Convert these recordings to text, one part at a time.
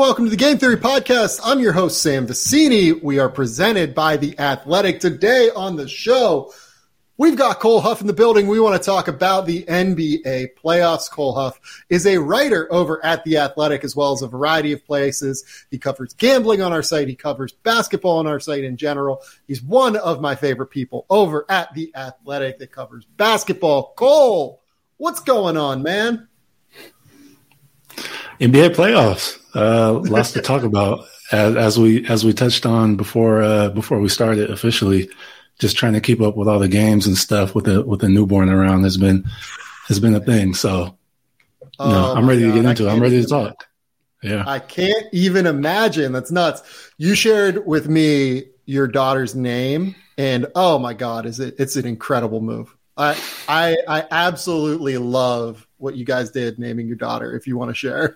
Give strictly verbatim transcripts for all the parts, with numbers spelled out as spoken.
welcome to the Game Theory Podcast. I'm your host, Sam Vecini. We are presented by The Athletic. Today on the show, we've got Cole Huff in the building. We want to talk about the N B A playoffs. Cole Huff is a writer over at The Athletic, as well as a variety of places. He covers gambling on our site. He covers basketball on our site in general. He's one of my favorite people over at The Athletic that covers basketball. Cole, what's going on, man? N B A playoffs. Uh, lots to talk about as, as we as we touched on before uh, before we started officially. Just trying to keep up with all the games and stuff with the with the newborn around has been has been a thing. So, oh, no, I'm ready God. to get into it. I'm ready to talk. Yeah, I can't even imagine. That's nuts. You shared with me your daughter's name, and oh my God, is it? It's an incredible move. I I I absolutely love what you guys did naming your daughter. If you want to share.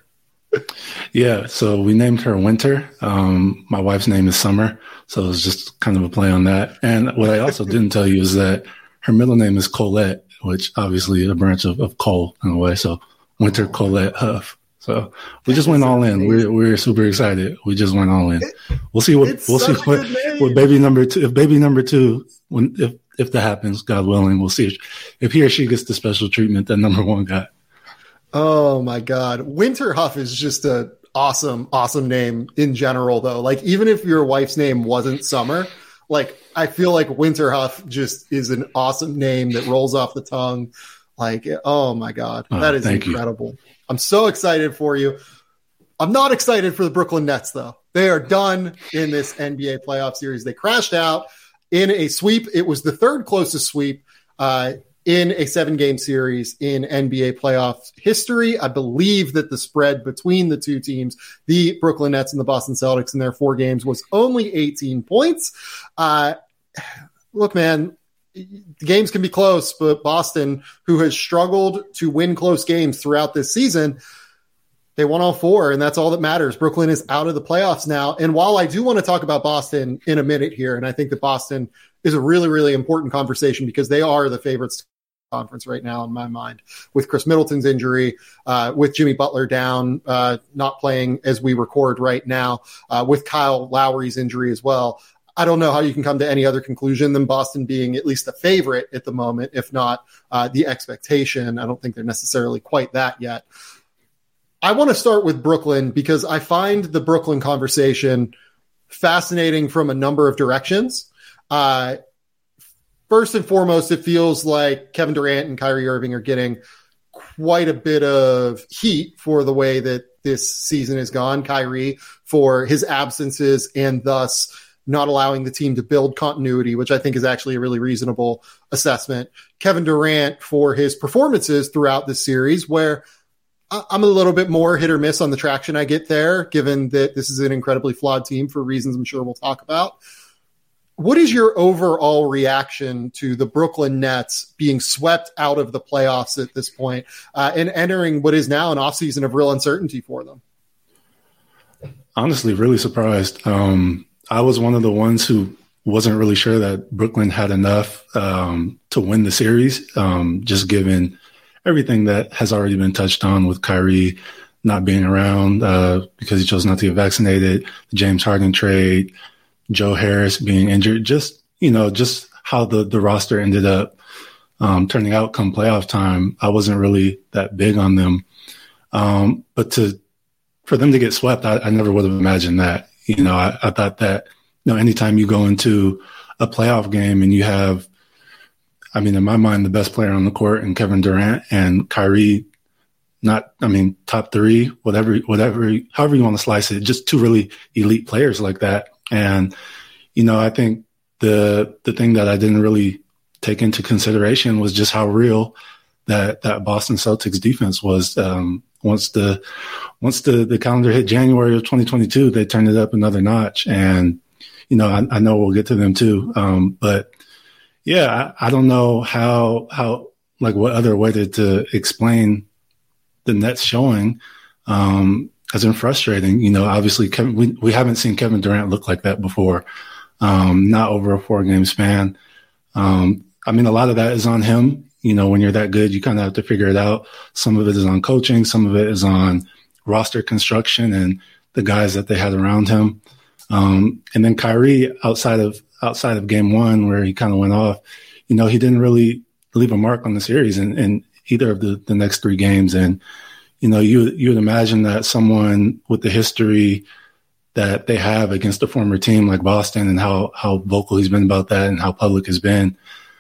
Yeah, so we named her Winter. Um, my wife's name is Summer, so it's just kind of a play on that. And what I also didn't tell you is that her middle name is Colette, which obviously is a branch of, of Cole in a way. So Winter Colette Huff. So we just went all in. We're we're super excited. We just went all in. We'll see what we'll see what, what baby number two. If baby number two, when if if that happens, God willing, we'll see if, if he or she gets the special treatment that number one got. Oh my God. Winter Huff is just a awesome, awesome name in general though. Like even if your wife's name wasn't Summer, like I feel like Winter Huff just is an awesome name that rolls off the tongue. Like, oh my God, that oh, is incredible. You. I'm so excited for you. I'm not excited for the Brooklyn Nets though. They are done in this N B A playoff series. They crashed out in a sweep. It was the third closest sweep, uh, in a seven-game series in N B A playoff history. I believe that the spread between the two teams, the Brooklyn Nets and the Boston Celtics in their four games, was only eighteen points. Uh, look, man, the games can be close, but Boston, who has struggled to win close games throughout this season, they won all four, and that's all that matters. Brooklyn is out of the playoffs now. And while I do want to talk about Boston in a minute here, and I think that Boston is a really, really important conversation because they are the favorites conference right now in my mind, with Chris Middleton's injury, uh, with Jimmy Butler down, uh, not playing as we record right now, uh, with Kyle Lowry's injury as well. I don't know how you can come to any other conclusion than Boston being at least the favorite at the moment, if not uh, the expectation. I don't think they're necessarily quite that yet. I want to start with Brooklyn because I find the Brooklyn conversation fascinating from a number of directions. Uh, First and foremost, it feels like Kevin Durant and Kyrie Irving are getting quite a bit of heat for the way that this season has gone. Kyrie for his absences and thus not allowing the team to build continuity, which I think is actually a really reasonable assessment. Kevin Durant for his performances throughout the series, where I'm a little bit more hit or miss on the traction I get there, given that this is an incredibly flawed team for reasons I'm sure we'll talk about. What is your overall reaction to the Brooklyn Nets being swept out of the playoffs at this point, uh, and entering what is now an offseason of real uncertainty for them? Honestly, really surprised. Um, I was one of the ones who wasn't really sure that Brooklyn had enough um, to win the series, um, just given everything that has already been touched on with Kyrie not being around uh, because he chose not to get vaccinated, the James Harden trade, Joe Harris being injured, just, you know, just how the, the roster ended up um, turning out come playoff time. I wasn't really that big on them. Um, but to, for them to get swept, I, I never would have imagined that. You know, I, I thought that, you know, anytime you go into a playoff game and you have, I mean, in my mind, the best player on the court and Kevin Durant and Kyrie, not, I mean, top three, whatever, whatever, however you want to slice it, just two really elite players like that. And, you know, I think the the thing that I didn't really take into consideration was just how real that that Boston Celtics defense was. Um, once the once the, the calendar hit January of twenty twenty-two, they turned it up another notch. And, you know, I, I know we'll get to them too. Um, but yeah, I, I don't know how how like what other way to, to explain the Nets showing. Um, has been frustrating. You know, obviously Kevin, we, we haven't seen Kevin Durant look like that before. Um, not over a four game span. Um, I mean, a lot of that is on him. You know, when you're that good, you kind of have to figure it out. Some of it is on coaching. Some of it is on roster construction and the guys that they had around him. Um, and then Kyrie, outside of outside of game one, where he kind of went off, you know, he didn't really leave a mark on the series in, in either of the, the next three games. And, you know, you you would imagine that someone with the history that they have against a former team like Boston and how how vocal he's been about that and how public has been,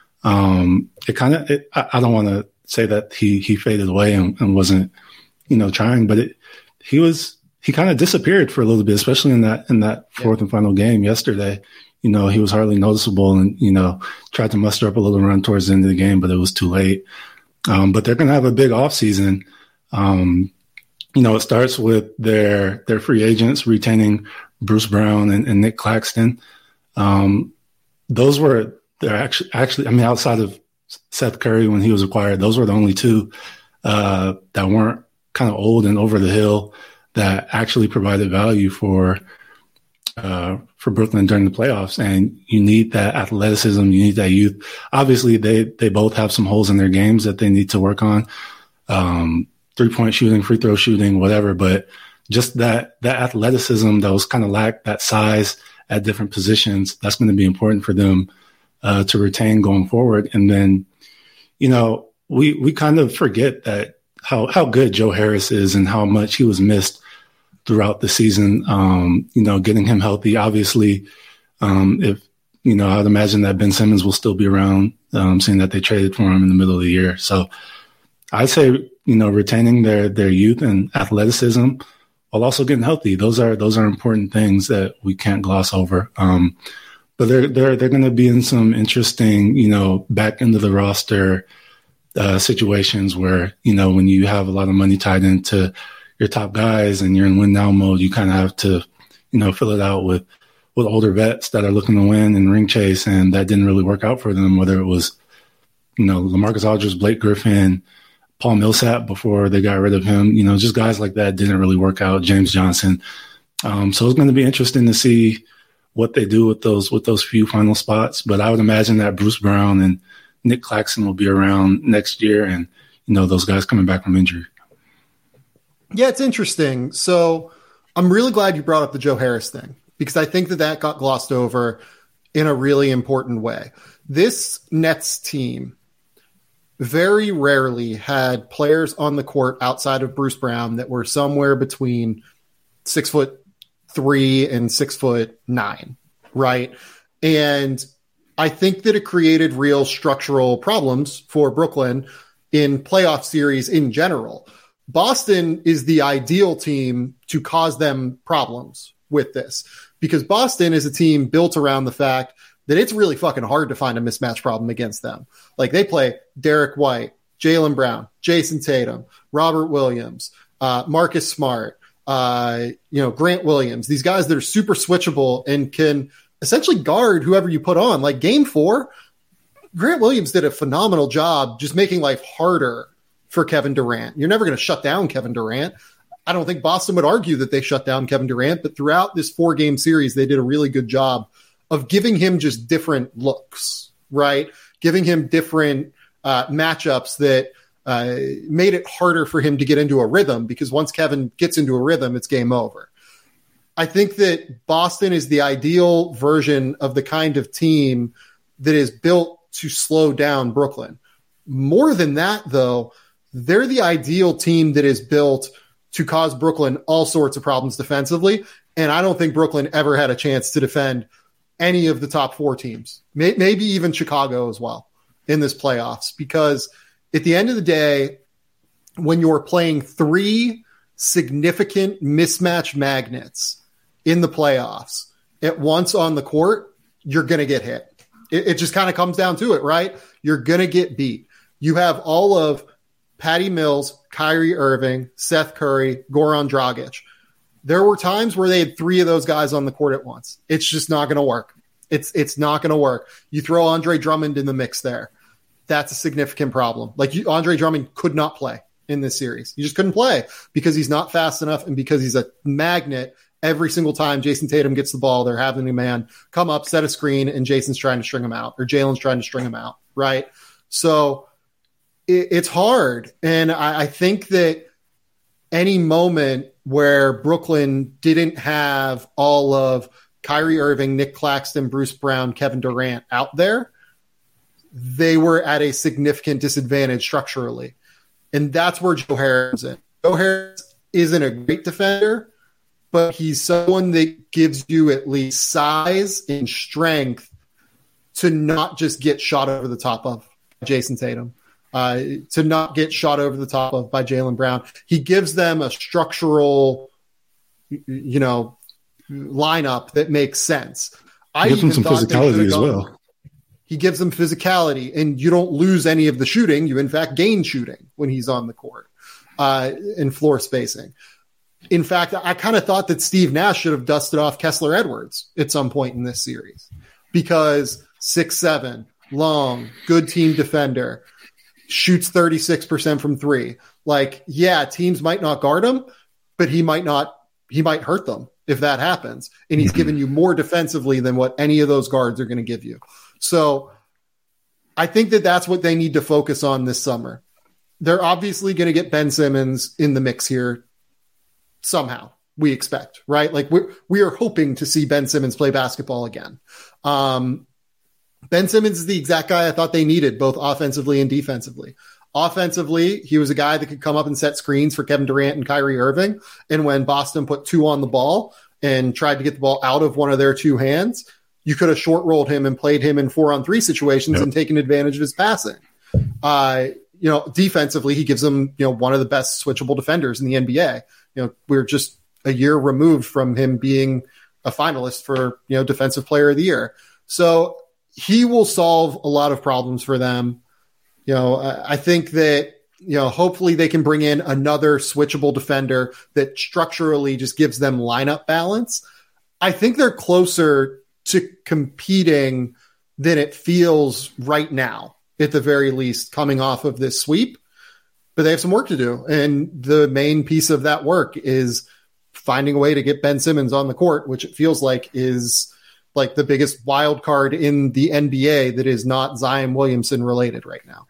um, it kind of I, I don't want to say that he he faded away and, and wasn't, you know, trying, but it, he was he kind of disappeared for a little bit, especially in that in that fourth yeah. and final game yesterday. You know, he was hardly noticeable and, you know, tried to muster up a little run towards the end of the game, but it was too late. Um, but they're going to have a big offseason. Um, you know, it starts with their their free agents retaining Bruce Brown and, and Nick Claxton. Um, those were they're actually actually I mean, outside of Seth Curry when he was acquired, those were the only two uh, that weren't kind of old and over the hill that actually provided value for uh, for Brooklyn during the playoffs. And you need that athleticism, you need that youth. Obviously, they they both have some holes in their games that they need to work on. Um, three-point shooting, free throw shooting, whatever, but just that that athleticism that was kind of lacked, that size at different positions, that's going to be important for them uh, to retain going forward. And then, you know, we we kind of forget that how how good Joe Harris is and how much he was missed throughout the season. Um, you know, getting him healthy, obviously, um, if, you know, I'd imagine that Ben Simmons will still be around, um, seeing that they traded for him in the middle of the year. So I'd say, you know, retaining their, their youth and athleticism while also getting healthy. Those are, those are important things that we can't gloss over. Um, but they're, they're, they're going to be in some interesting, you know, back into the roster, uh, situations where, you know, when you have a lot of money tied into your top guys and you're in win now mode, you kind of have to, you know, fill it out with, with older vets that are looking to win and ring chase. And that didn't really work out for them, whether it was, you know, LaMarcus Aldridge, Blake Griffin, Paul Millsap before they got rid of him, you know, just guys like that didn't really work out. James Johnson. Um, so it's going to be interesting to see what they do with those, with those few final spots. But I would imagine that Bruce Brown and Nick Claxton will be around next year and, you know, those guys coming back from injury. Yeah, it's interesting. So I'm really glad you brought up the Joe Harris thing because I think that that got glossed over in a really important way. This Nets team very rarely had players on the court outside of Bruce Brown that were somewhere between six foot three and six foot nine, right? And I think that it created real structural problems for Brooklyn in playoff series in general. Boston is the ideal team to cause them problems with this because Boston is a team built around the fact that it's really fucking hard to find a mismatch problem against them. Like they play Derek White, Jaylen Brown, Jason Tatum, Robert Williams, uh, Marcus Smart, uh, you know, Grant Williams, these guys that are super switchable and can essentially guard whoever you put on. Like game four, Grant Williams did a phenomenal job just making life harder for Kevin Durant. You're never going to shut down Kevin Durant. I don't think Boston would argue that they shut down Kevin Durant, but throughout this four-game series, they did a really good job of giving him just different looks, right? Giving him different uh, matchups that uh, made it harder for him to get into a rhythm because once Kevin gets into a rhythm, it's game over. I think that Boston is the ideal version of the kind of team that is built to slow down Brooklyn. More than that, though, they're the ideal team that is built to cause Brooklyn all sorts of problems defensively. And I don't think Brooklyn ever had a chance to defend any of the top four teams, maybe even Chicago as well in this playoffs, because at the end of the day, when you're playing three significant mismatch magnets in the playoffs at once on the court, you're going to get hit. It, it just kind of comes down to it, right? You're going to get beat. You have all of Patty Mills, Kyrie Irving, Seth Curry, Goran Dragic. There were times where they had three of those guys on the court at once. It's just not going to work. It's it's not going to work. You throw Andre Drummond in the mix there. That's a significant problem. Like you, Andre Drummond could not play in this series. He just couldn't play because he's not fast enough and because he's a magnet. Every single time Jason Tatum gets the ball, they're having a man come up, set a screen, and Jason's trying to string him out, or Jalen's trying to string him out, right? So it, it's hard. And I, I think that any moment where Brooklyn didn't have all of Kyrie Irving, Nick Claxton, Bruce Brown, Kevin Durant out there, they were at a significant disadvantage structurally. And that's where Joe Harris is in. Joe Harris isn't a great defender, but he's someone that gives you at least size and strength to not just get shot over the top of Jason Tatum, uh, to not get shot over the top of by Jaylen Brown. He gives them a structural, you know, lineup that makes sense. I gives them some physicality as gone, well. He gives them physicality, and you don't lose any of the shooting. You, in fact, gain shooting when he's on the court uh, and floor spacing. In fact, I kind of thought that Steve Nash should have dusted off Kessler Edwards at some point in this series because six seven, long, good team defender, shoots thirty-six percent from three. Like, yeah, teams might not guard him, but he might not, he might hurt them if that happens. And he's given you more defensively than what any of those guards are going to give you. So I think that that's what they need to focus on this summer. They're obviously going to get Ben Simmons in the mix here somehow, we expect, right? Like we're, we are hoping to see Ben Simmons play basketball again. Um, Ben Simmons is the exact guy I thought they needed, both offensively and defensively. Offensively, he was a guy that could come up and set screens for Kevin Durant and Kyrie Irving. And when Boston put two on the ball and tried to get the ball out of one of their two hands, you could have short rolled him and played him in four on three situations yep. and taken advantage of his passing. Uh, you know, defensively, he gives them, you know, one of the best switchable defenders in the N B A. You know, we're just a year removed from him being a finalist for, you know, Defensive Player of the Year. So he will solve a lot of problems for them. You know, I think that, you know, hopefully they can bring in another switchable defender that structurally just gives them lineup balance. I think they're closer to competing than it feels right now, at the very least, coming off of this sweep. But they have some work to do. And the main piece of that work is finding a way to get Ben Simmons on the court, which it feels like is like the biggest wild card in the N B A that is not Zion Williamson related right now.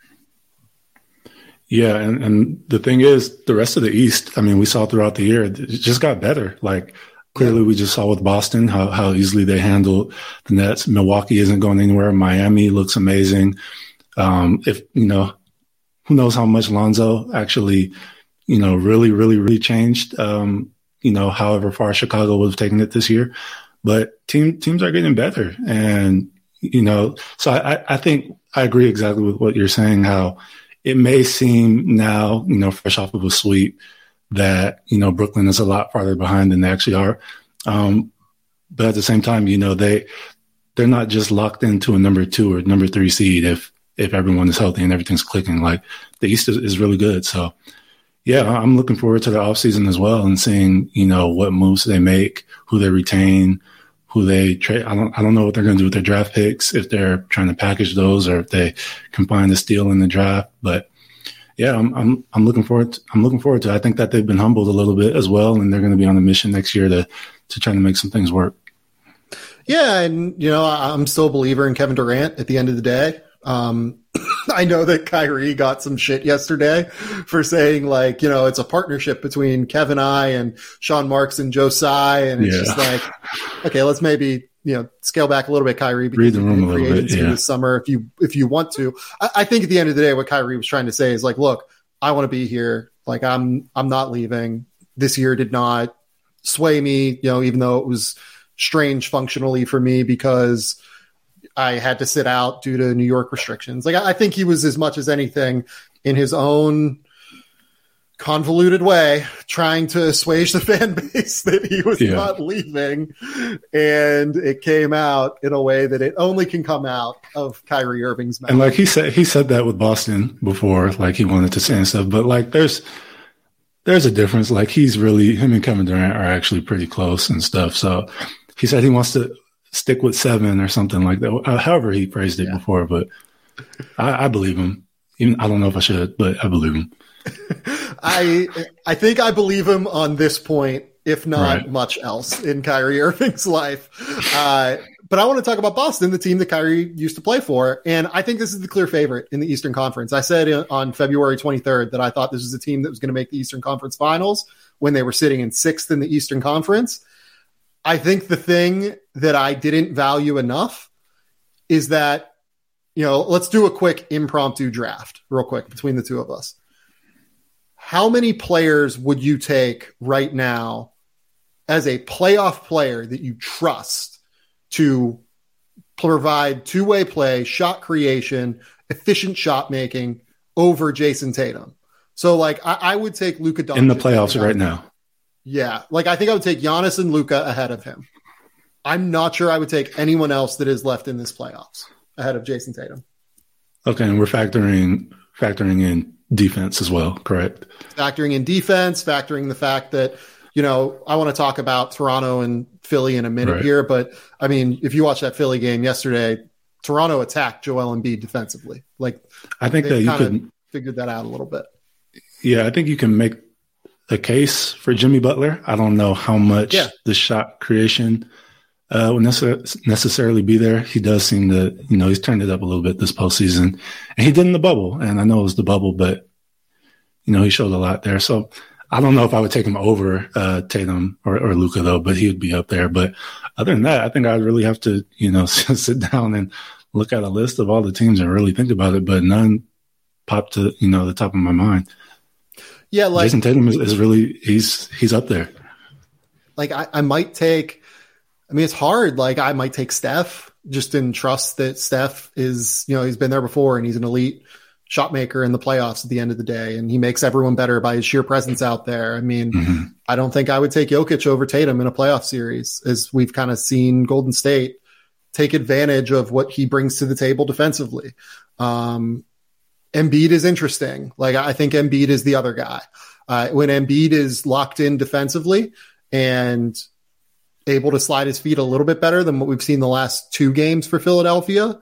Yeah, and, and the thing is, the rest of the East, I mean, we saw throughout the year, it just got better. Like, clearly we just saw with Boston how, how easily they handled the Nets. Milwaukee isn't going anywhere. Miami looks amazing. Um, if, you know, who knows how much Lonzo actually, you know, really, really, really changed, um, you know, however far Chicago would have taken it this year. But team, teams are getting better. And, you know, so I, I think I agree exactly with what you're saying, how it may seem now, you know, fresh off of a sweep that, you know, Brooklyn is a lot farther behind than they actually are. Um, but at the same time, you know, they, they're not just locked into a number two or number three seed if, if everyone is healthy and everything's clicking. Like, the East is, is really good. So, yeah, I'm looking forward to the offseason as well and seeing, you know, what moves they make, who they retain, who they trade. I don't, I don't know what they're going to do with their draft picks, if they're trying to package those or if they can find a steal in the draft. But yeah, I'm, I'm, I'm looking forward to, I'm looking forward to it. I think that they've been humbled a little bit as well, and they're going to be on a mission next year to, to try to make some things work. Yeah. And, you know, I'm still a believer in Kevin Durant at the end of the day. Um, I know that Kyrie got some shit yesterday for saying, like, you know, it's a partnership between Kevin I and Sean Marks and Joe Tsai. And it's yeah. just like, okay, let's maybe, you know, scale back a little bit, Kyrie, because you can free agency yeah. this summer if you, if you want to. I, I think at the end of the day, what Kyrie was trying to say is like, look, I want to be here. Like, I'm, I'm not leaving. This year did not sway me, you know, even though it was strange functionally for me because I had to sit out due to New York restrictions. Like, I think he was, as much as anything, in his own convoluted way, trying to assuage the fan base that he was yeah. not leaving. And it came out in a way that it only can come out of Kyrie Irving's mouth. And like he said, he said that with Boston before, like he wanted to say and stuff, but like there's, there's a difference. Like, he's really, him and Kevin Durant are actually pretty close and stuff. So he said he wants to stick with seven or something like that. However he phrased it yeah. before, but I, I believe him. Even I don't know if I should, but I believe him. I I think I believe him on this point, if not right. much else in Kyrie Irving's life. Uh, but I want to talk about Boston, the team that Kyrie used to play for. And I think this is the clear favorite in the Eastern Conference. I said on February twenty-third that I thought this was a team that was going to make the Eastern Conference Finals when they were sitting in sixth in the Eastern Conference. I think the thing that I didn't value enough is that, you know, let's do a quick impromptu draft real quick between the two of us. How many players would you take right now as a playoff player that you trust to provide two-way play, shot creation, efficient shot making over Jason Tatum? So, like, I, I would take Luka Doncic in the playoffs right now. Yeah, like I think I would take Giannis and Luka ahead of him. I'm not sure I would take anyone else that is left in this playoffs ahead of Jason Tatum. Okay, and we're factoring factoring in defense as well, correct? Factoring in defense, factoring the fact that, you know, I want to talk about Toronto and Philly in a minute right. here, but I mean, if you watch that Philly game yesterday, Toronto attacked Joel Embiid defensively. Like, I think that you could figured that out a little bit. Yeah, I think you can make a case for Jimmy Butler. I don't know how much yeah. the shot creation uh, will necess- necessarily be there. He does seem to, you know, he's turned it up a little bit this postseason, and he did in the bubble. And I know it was the bubble, but you know, he showed a lot there. So I don't know if I would take him over uh, Tatum or, or Luka though, but he would be up there. But other than that, I think I'd really have to, you know, sit down and look at a list of all the teams and really think about it. But none popped to, you know, the top of my mind. Yeah, like Jason Tatum is, is really he's he's up there. Like I, I might take. I mean, it's hard. Like I might take Steph just in trust that Steph is, you know, he's been there before and he's an elite shot maker in the playoffs at the end of the day, and he makes everyone better by his sheer presence out there. I mean, mm-hmm. I don't think I would take Jokic over Tatum in a playoff series, as we've kind of seen Golden State take advantage of what he brings to the table defensively. Um, Embiid is interesting. Like I think Embiid is the other guy. Uh, when Embiid is locked in defensively and able to slide his feet a little bit better than what we've seen the last two games for Philadelphia,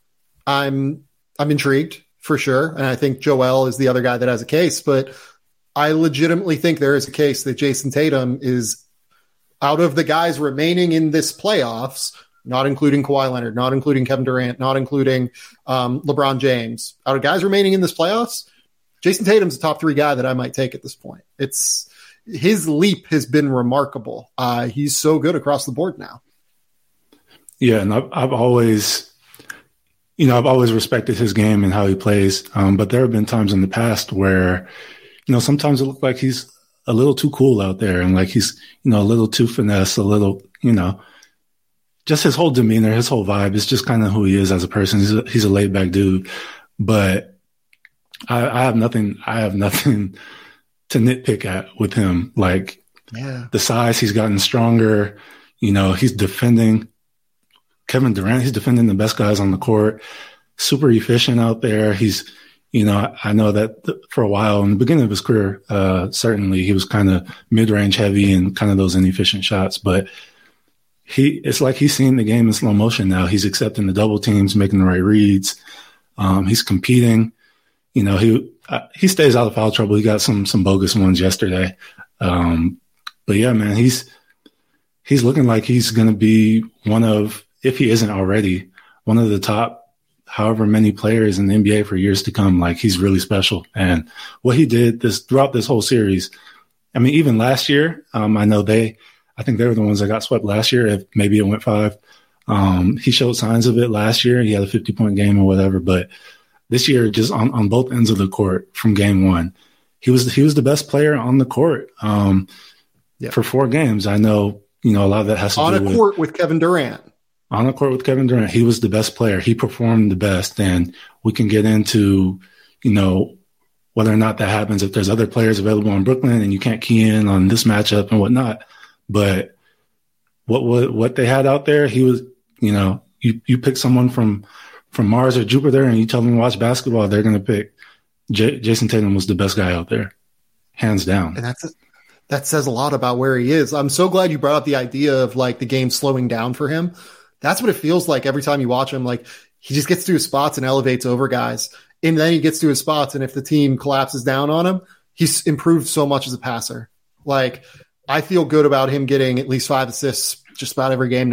I'm I'm intrigued for sure. And I think Joel is the other guy that has a case, but I legitimately think there is a case that Jason Tatum is, out of the guys remaining in this playoffs, not including Kawhi Leonard, not including Kevin Durant, not including um, LeBron James, out of guys remaining in this playoffs, Jason Tatum's the top three guy that I might take at this point. It's his leap has been remarkable. Uh, he's so good across the board now. Yeah, and I've, I've always, you know, I've always respected his game and how he plays. Um, but there have been times in the past where, you know, sometimes it looked like he's a little too cool out there, and like he's, you know, a little too finesse, a little, you know. Just his whole demeanor, his whole vibe is just kind of who he is as a person. He's a, he's a laid back dude, but I, I have nothing, I have nothing to nitpick at with him. Like yeah. the size, he's gotten stronger. You know, he's defending Kevin Durant. He's defending the best guys on the court, super efficient out there. He's, you know, I know that th- for a while in the beginning of his career, uh, certainly he was kind of mid range heavy and kind of those inefficient shots, but He, it's like he's seeing the game in slow motion now. He's accepting the double teams, making the right reads. Um, he's competing. You know, he uh, he stays out of foul trouble. He got some some bogus ones yesterday. Um, but yeah, man, he's he's looking like he's going to be one of, if he isn't already, one of the top however many players in the N B A for years to come. Like he's really special. And what he did this throughout this whole series, I mean, even last year, um, I know they. I think they were the ones that got swept last year. If maybe it went five. Um, he showed signs of it last year. He had a fifty point game or whatever, but this year, just on, on both ends of the court from game one, he was, he was the best player on the court, um, yeah. for four games. I know, you know, a lot of that has to on do a with court with Kevin Durant. On the court with Kevin Durant. He was the best player. He performed the best. And we can get into, you know, whether or not that happens, if there's other players available in Brooklyn and you can't key in on this matchup and whatnot. But what, what what they had out there, he was, you know, you, you pick someone from from Mars or Jupiter and you tell them to watch basketball, they're going to pick J- Jason Tatum was the best guy out there, hands down. And that's a, that says a lot about where he is. I'm so glad you brought up the idea of like the game slowing down for him. That's what it feels like every time you watch him. Like he just gets to his spots and elevates over guys, and then he gets to his spots, and if the team collapses down on him, he's improved so much as a passer. Like. I feel good about him getting at least five assists just about every game now.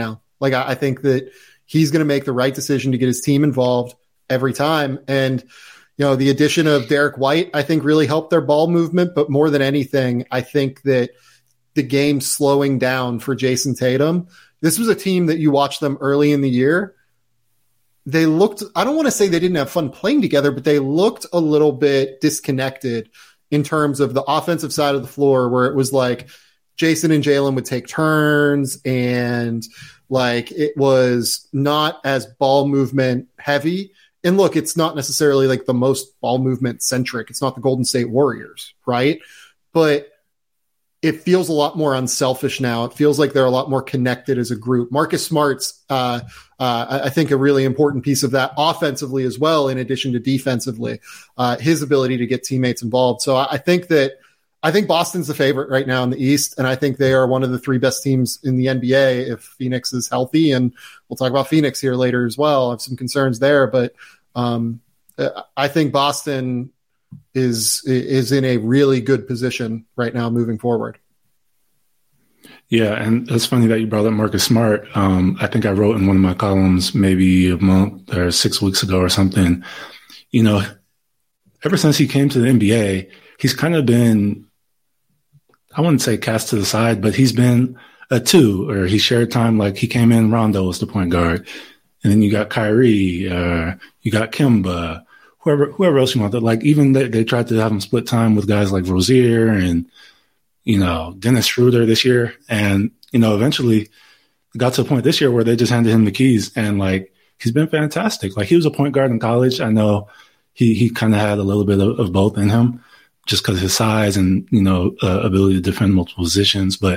Like, I, I think that he's going to make the right decision to get his team involved every time. And, you know, the addition of Derek White, I think, really helped their ball movement. But more than anything, I think that the game slowing down for Jason Tatum, this was a team that you watched them early in the year. They looked, I don't want to say they didn't have fun playing together, but they looked a little bit disconnected in terms of the offensive side of the floor, where it was like Jason and Jalen would take turns, and like it was not as ball movement heavy. And look, it's not necessarily like the most ball movement centric. It's not the Golden State Warriors, right? But it feels a lot more unselfish now. It feels like they're a lot more connected as a group. Marcus Smart's, uh, uh, I think, a really important piece of that offensively as well, in addition to defensively, uh, his ability to get teammates involved. So I, I think that I think Boston's the favorite right now in the East, and I think they are one of the three best teams in the N B A if Phoenix is healthy. And we'll talk about Phoenix here later as well. I have some concerns there, but um, I think Boston is is in a really good position right now moving forward. Yeah, and it's funny that you brought up Marcus Smart. Um, I think I wrote in one of my columns maybe a month or six weeks ago or something, you know, ever since he came to the N B A, he's kind of been, I wouldn't say cast to the side, but he's been a two, or he shared time. Like he came in, Rondo was the point guard. And then you got Kyrie, uh, you got Kemba, whoever whoever else you want. Like even they, they tried to have him split time with guys like Rozier and, you know, Dennis Schroeder this year. And, you know, eventually got to a point this year where they just handed him the keys, and like he's been fantastic. Like he was a point guard in college. I know he, he kind of had a little bit of, of both in him, just because of his size and, you know, uh, ability to defend multiple positions. But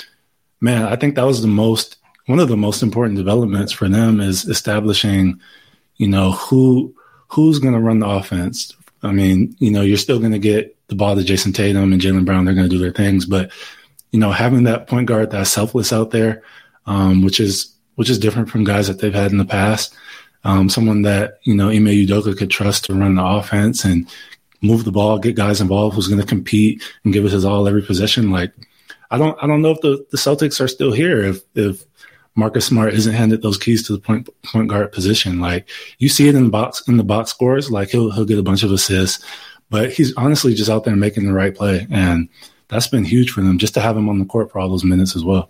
man, I think that was the most, one of the most important developments for them is establishing, you know, who, who's going to run the offense. I mean, you know, you're still going to get the ball to Jason Tatum and Jaylen Brown. They're going to do their things, but, you know, having that point guard that's selfless out there, um, which is, which is different from guys that they've had in the past. Um, someone that, you know, Ime Udoka could trust to run the offense and move the ball, get guys involved, who's going to compete and give us his all every possession. Like, I don't, I don't know if the, the Celtics are still here if, if Marcus Smart isn't handed those keys to the point point guard position. Like you see it in the box, in the box scores, like he'll, he'll get a bunch of assists, but he's honestly just out there making the right play. And that's been huge for them just to have him on the court for all those minutes as well.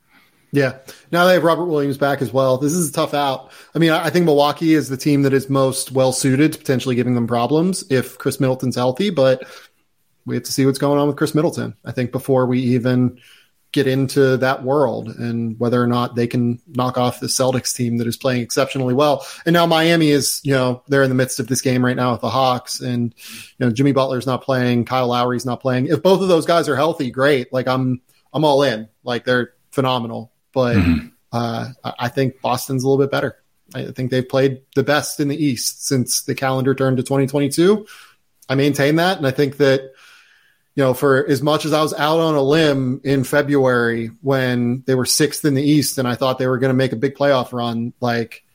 Yeah. Now they have Robert Williams back as well. This is a tough out. I mean, I think Milwaukee is the team that is most well suited to potentially giving them problems if Chris Middleton's healthy, but we have to see what's going on with Chris Middleton, I think, before we even get into that world and whether or not they can knock off the Celtics team that is playing exceptionally well. And now Miami is, you know, they're in the midst of this game right now with the Hawks, and, you know, Jimmy Butler's not playing, Kyle Lowry's not playing. If both of those guys are healthy, great. Like I'm, I'm all in. Like they're phenomenal. But mm-hmm. uh, I think Boston's a little bit better. I think they've played the best in the East since the calendar turned to twenty twenty-two. I maintain that. And I think that, you know, for as much as I was out on a limb in February when they were sixth in the East and I thought they were going to make a big playoff run, like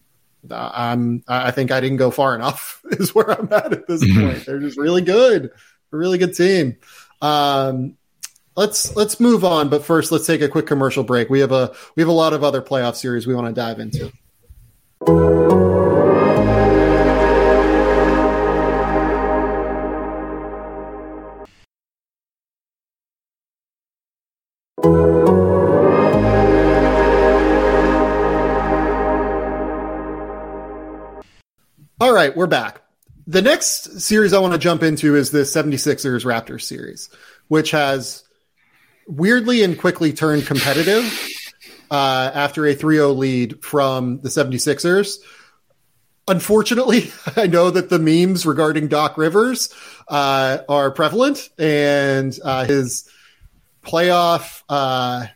I'm, I think I didn't go far enough is where I'm at at this mm-hmm. point. They're just really good. A really good team. Um, Let's let's move on, but first let's take a quick commercial break. We have a we have a lot of other playoff series we want to dive into. All right, we're back. The next series I want to jump into is the seventy-sixers Raptors series, which has weirdly and quickly turned competitive uh, after a three oh lead from the seventy-sixers. Unfortunately, I know that the memes regarding Doc Rivers uh, are prevalent, and uh, his playoff uh,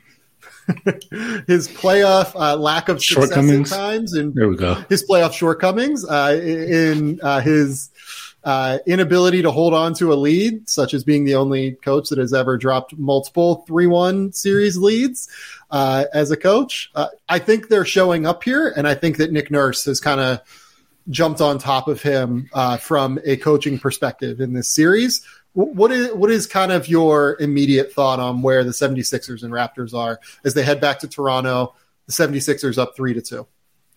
his playoff uh, lack of success at times, and there we go. His playoff shortcomings uh, in uh, his Uh, inability to hold on to a lead, such as being the only coach that has ever dropped multiple three one series leads uh, as a coach. Uh, I think they're showing up here, and I think that Nick Nurse has kind of jumped on top of him uh, from a coaching perspective in this series. W- what is what is kind of your immediate thought on where the seventy-sixers and Raptors are as they head back to Toronto? the 76ers up three to two.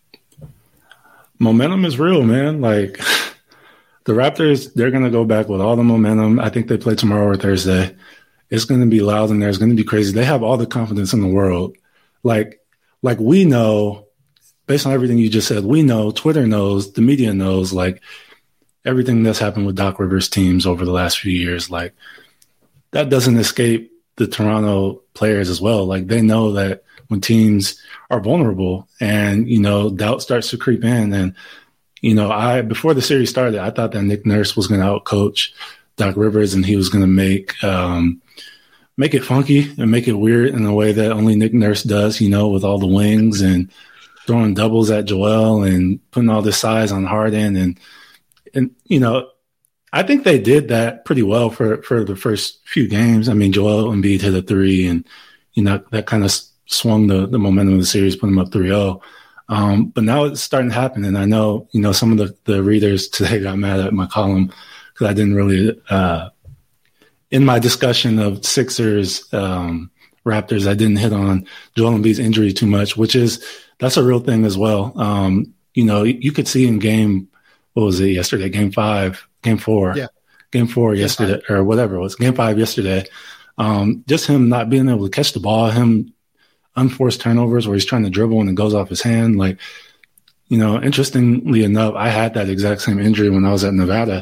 Momentum is real, man. Like the Raptors, they're going to go back with all the momentum. I think they play tomorrow or Thursday. It's going to be loud in there. It's going to be crazy. They have all the confidence in the world. Like, like we know, based on everything you just said, we know, Twitter knows, the media knows, like everything that's happened with Doc Rivers teams over the last few years, like that doesn't escape the Toronto players as well. Like they know that when teams are vulnerable and, you know, doubt starts to creep in. And, you know, I, before the series started, I thought that Nick Nurse was going to outcoach Doc Rivers and he was going to make, um, make it funky and make it weird in a way that only Nick Nurse does, you know, with all the wings and throwing doubles at Joel and putting all this size on Harden. And, and, you know, I think they did that pretty well for, for the first few games. I mean, Joel Embiid hit a three and, you know, that kind of swung the, the momentum of the series, put them up three oh. Um, but now it's starting to happen. And I know, you know, some of the, the readers today got mad at my column because I didn't really, uh, in my discussion of Sixers, um, Raptors, I didn't hit on Joel Embiid's injury too much, which is, that's a real thing as well. Um, you know, you could see in game, what was it yesterday? Game five, game four, yeah. game four game yesterday five. Or whatever it was, game five yesterday. Um, just him not being able to catch the ball, him unforced turnovers where he's trying to dribble and it goes off his hand. Like, you know, interestingly enough, I had that exact same injury when I was at Nevada.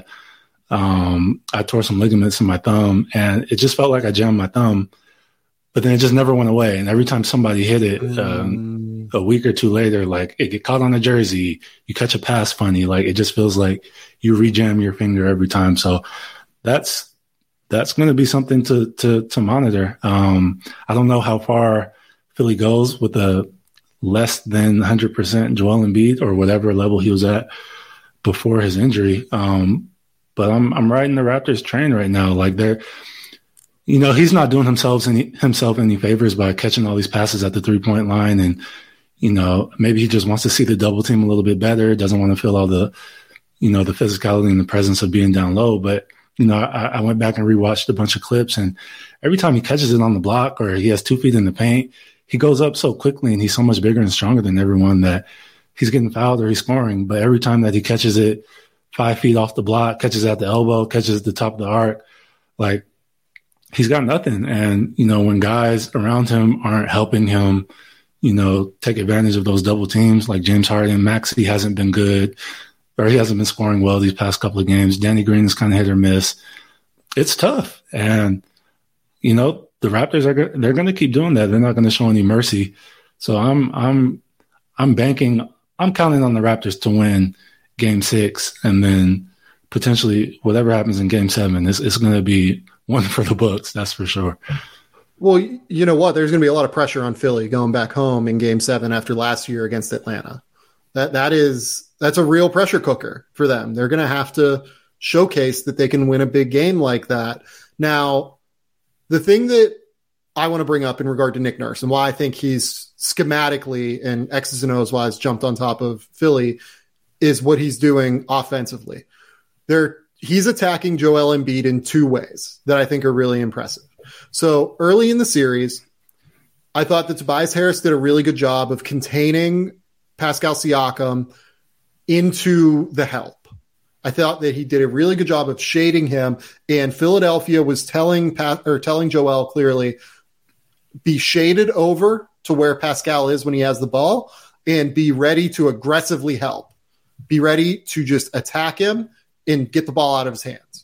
Um, I tore some ligaments in my thumb and it just felt like I jammed my thumb, but then it just never went away. And every time somebody hit it, um, a week or two later, like it get caught on a jersey, you catch a pass funny, like it just feels like you rejam your finger every time. So that's, that's going to be something to, to, to monitor. Um, I don't know how far Philly goes with a less than one hundred percent Joel Embiid or whatever level he was at before his injury. Um, but I'm, I'm riding the Raptors train right now. Like they're, you know, he's not doing himself any, himself any favors by catching all these passes at the three point line. And, you know, maybe he just wants to see the double team a little bit better. Doesn't want to feel all the, you know, the physicality and the presence of being down low. But, you know, I, I went back and rewatched a bunch of clips and every time he catches it on the block or he has two feet in the paint, he goes up so quickly and he's so much bigger and stronger than everyone that he's getting fouled or he's scoring. But every time that he catches it five feet off the block, catches at the elbow, catches at the top of the arc, like he's got nothing. And, you know, when guys around him aren't helping him, you know, take advantage of those double teams, like James Harden, Maxey hasn't been good or he hasn't been scoring well these past couple of games. Danny Green is kind of hit or miss. It's tough. And, you know, the Raptors are they're going to keep doing that. They're not going to show any mercy. So I'm I'm I'm banking. I'm counting on the Raptors to win Game Six, and then potentially whatever happens in Game Seven, it's, it's going to be one for the books. That's for sure. Well, you know what? There's going to be a lot of pressure on Philly going back home in Game Seven after last year against Atlanta. That that is that's a real pressure cooker for them. They're going to have to showcase that they can win a big game like that. Now, the thing that I want to bring up in regard to Nick Nurse and why I think he's schematically and X's and O's wise jumped on top of Philly is what he's doing offensively. There, he's attacking Joel Embiid in two ways that I think are really impressive. So early in the series, I thought that Tobias Harris did a really good job of containing Pascal Siakam into the help. I thought that he did a really good job of shading him, and Philadelphia was telling Pat, or telling Joel clearly, be shaded over to where Pascal is when he has the ball, and be ready to aggressively help. Be ready to just attack him and get the ball out of his hands.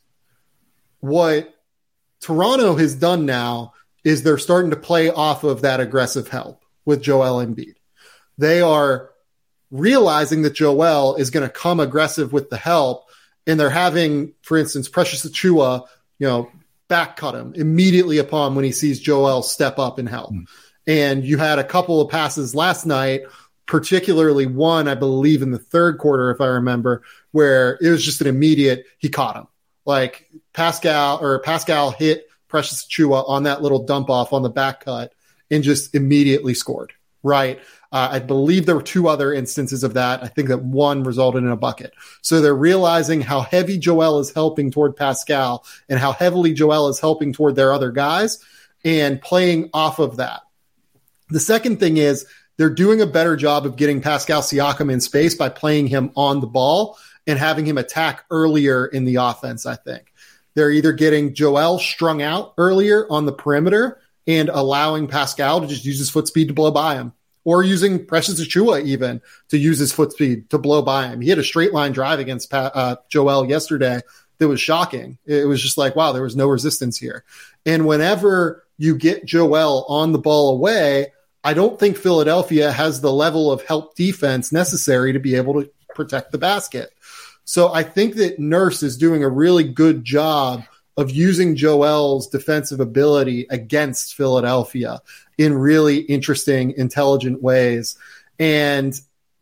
What Toronto has done now is they're starting to play off of that aggressive help with Joel Embiid. They are realizing that Joel is going to come aggressive with the help, and they're having, for instance, Precious Achiuwa, you know, back cut him immediately upon when he sees Joel step up and help. Mm. And you had a couple of passes last night, particularly one, I believe, in the third quarter, if I remember, where it was just an immediate, he caught him. Like Pascal or Pascal hit Precious Achiuwa on that little dump off on the back cut and just immediately scored. Right. Uh, I believe there were two other instances of that. I think that one resulted in a bucket. So they're realizing how heavy Joel is helping toward Pascal and how heavily Joel is helping toward their other guys and playing off of that. The second thing is they're doing a better job of getting Pascal Siakam in space by playing him on the ball and having him attack earlier in the offense, I think. They're either getting Joel strung out earlier on the perimeter and allowing Pascal to just use his foot speed to blow by him, or using Precious Achiuwa even to use his foot speed to blow by him. He had a straight line drive against pa- uh, Joel yesterday that was shocking. It was just like, wow, there was no resistance here. And whenever you get Joel on the ball away, I don't think Philadelphia has the level of help defense necessary to be able to protect the basket. So I think that Nurse is doing a really good job of using Joel's defensive ability against Philadelphia in really interesting, intelligent ways. And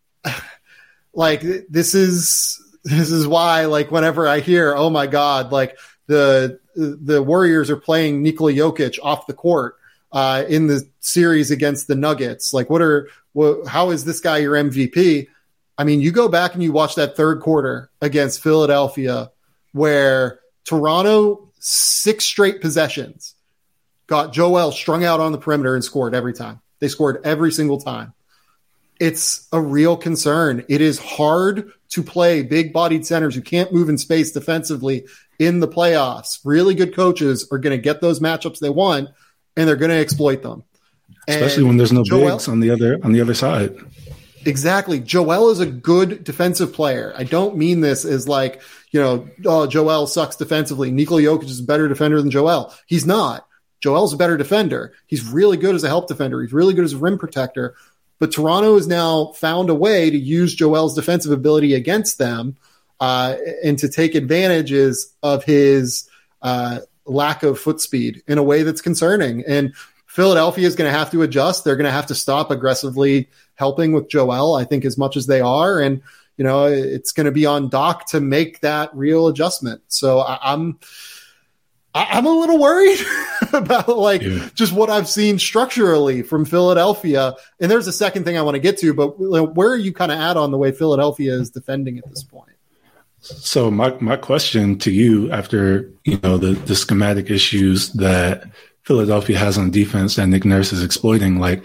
like, this is, this is why, like, whenever I hear, oh my God, like the, the Warriors are playing Nikola Jokic off the court uh, in the series against the Nuggets. Like, what are, what, how is this guy your M V P? I mean, you go back and you watch that third quarter against Philadelphia where Toronto, six straight possessions, got Joel strung out on the perimeter and scored every time. They scored every single time. It's a real concern. It is hard to play big-bodied centers who can't move in space defensively in the playoffs. Really good coaches are going to get those matchups they want, and they're going to exploit them. Especially and when there's no Joel, bigs on the other on the other side. Exactly. Joel is a good defensive player. I don't mean this as like, you know, oh, Joel sucks defensively. Nikola Jokic is a better defender than Joel. He's not. Joel's a better defender. He's really good as a help defender. He's really good as a rim protector. But Toronto has now found a way to use Joel's defensive ability against them uh, and to take advantages of his uh, lack of foot speed in a way that's concerning. And Philadelphia is going to have to adjust. They're going to have to stop aggressively helping with Joel, I think, as much as they are. And, you know, it's going to be on Doc to make that real adjustment. So I, I'm I'm a little worried about, like, yeah. just what I've seen structurally from Philadelphia. And there's a second thing I want to get to, but where are you kind of at on the way Philadelphia is defending at this point? So my, my question to you, after, you know, the, the schematic issues that Philadelphia has on defense that Nick Nurse is exploiting, like,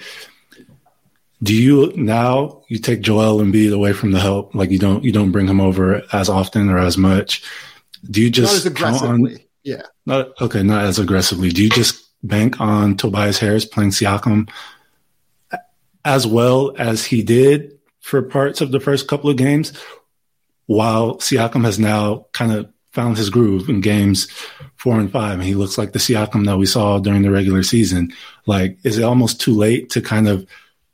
do you now you take Joel Embiid away from the help? Like, you don't you don't bring him over as often or as much. Do you just not as aggressively? On, yeah. Not okay, not as aggressively. Do you just bank on Tobias Harris playing Siakam as well as he did for parts of the first couple of games, while Siakam has now kind of found his groove in games four and five, and he looks like the Siakam that we saw during the regular season? Like, is it almost too late to kind of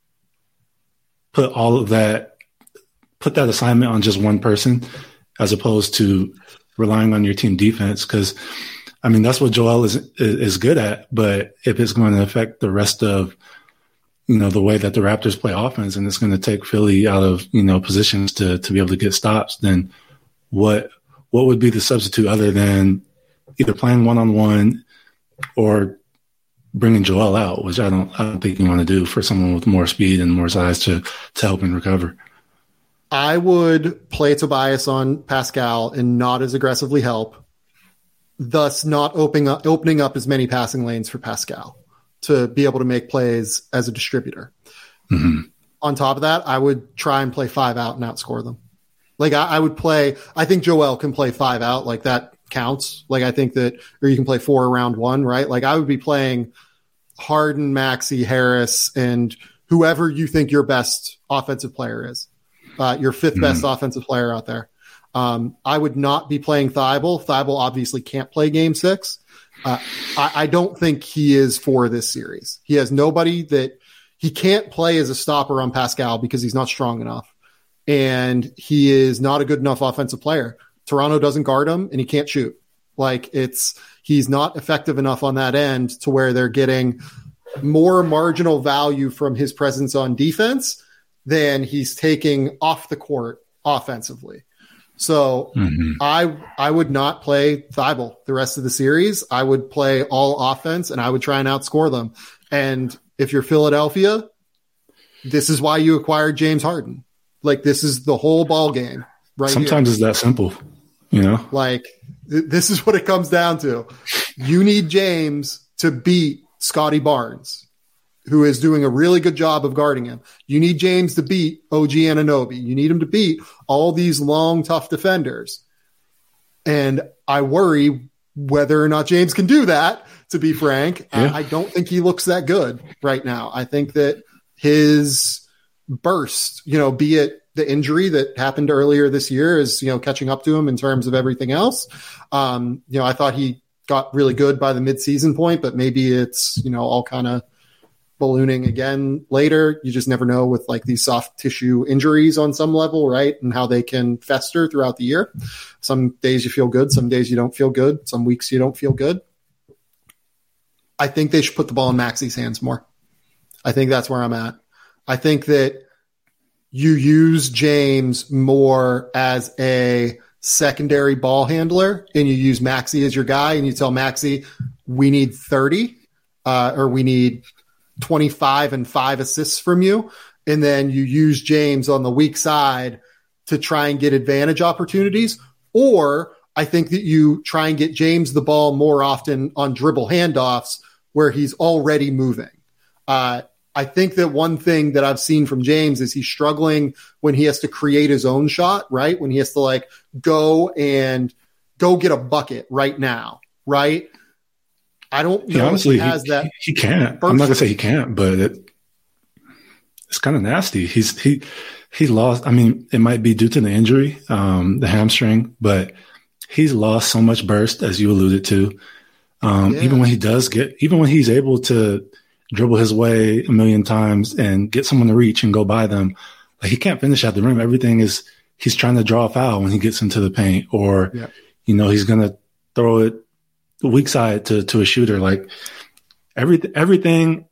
put all of that, put that assignment on just one person as opposed to relying on your team defense? Because, I mean, that's what Joel is is good at. But if it's going to affect the rest of, you know, the way that the Raptors play offense, and it's going to take Philly out of, you know, positions to to be able to get stops, then what what would be the substitute other than either playing one on one or bringing Joel out, which I don't, I don't think you want to do for someone with more speed and more size to, to help him recover. I would play Tobias on Pascal and not as aggressively help, thus not opening up, opening up as many passing lanes for Pascal to be able to make plays as a distributor. Mm-hmm. On top of that, I would try and play five out and outscore them. Like, I, I would play, I think Joel can play five out, like that counts. Like, I think that, or you can play four around one, right? Like, I would be playing Harden, Maxey, Harris, and whoever you think your best offensive player is, uh, your fifth mm-hmm. best offensive player out there. Um, I would not be playing Thibault. Thibault obviously can't play game six. Uh, I, I don't think he is for this series. He has nobody that he can't play as a stopper on Pascal because he's not strong enough. And he is not a good enough offensive player. Toronto doesn't guard him, and he can't shoot. Like, it's, he's not effective enough on that end to where they're getting more marginal value from his presence on defense than he's taking off the court offensively. So mm-hmm. I I would not play Thibault the rest of the series. I would play all offense, and I would try and outscore them. And if you're Philadelphia, this is why you acquired James Harden. Like, this is the whole ball game. Right. Sometimes here. It's that simple, you know. Like, th- this is what it comes down to. You need James to beat Scotty Barnes, who is doing a really good job of guarding him. You need James to beat O G Anunoby. You need him to beat all these long, tough defenders. And I worry whether or not James can do that, to be frank. Yeah. I, I don't think he looks that good right now. I think that his burst, you know, be it the injury that happened earlier this year is, you know, catching up to him in terms of everything else. Um, you know, I thought he got really good by the midseason point, but maybe it's, you know, all kind of ballooning again later. You just never know with like these soft tissue injuries on some level, right? And how they can fester throughout the year. Some days you feel good. Some days you don't feel good. Some weeks you don't feel good. I think they should put the ball in Maxi's hands more. I think that's where I'm at. I think that you use James more as a secondary ball handler and you use Maxi as your guy and you tell Maxi, we need thirty uh, or we need twenty-five and five assists from you. And then you use James on the weak side to try and get advantage opportunities. Or I think that you try and get James the ball more often on dribble handoffs where he's already moving. Uh, I think that one thing that I've seen from James is he's struggling when he has to create his own shot, right? When he has to like go and go get a bucket right now, right? I don't know yeah, honestly, if he has he, that. He, he can't. I'm not gonna say he can't, but it, it's kind of nasty. He's he he lost. I mean, it might be due to the injury, um, the hamstring, but he's lost so much burst, as you alluded to. Um, yeah. Even when he does get, even when he's able to dribble his way a million times and get someone to reach and go by them, like he can't finish at the rim. Everything is he's trying to draw a foul when he gets into the paint, or yeah. you know he's gonna throw it the weak side to to a shooter. Like everything, everything.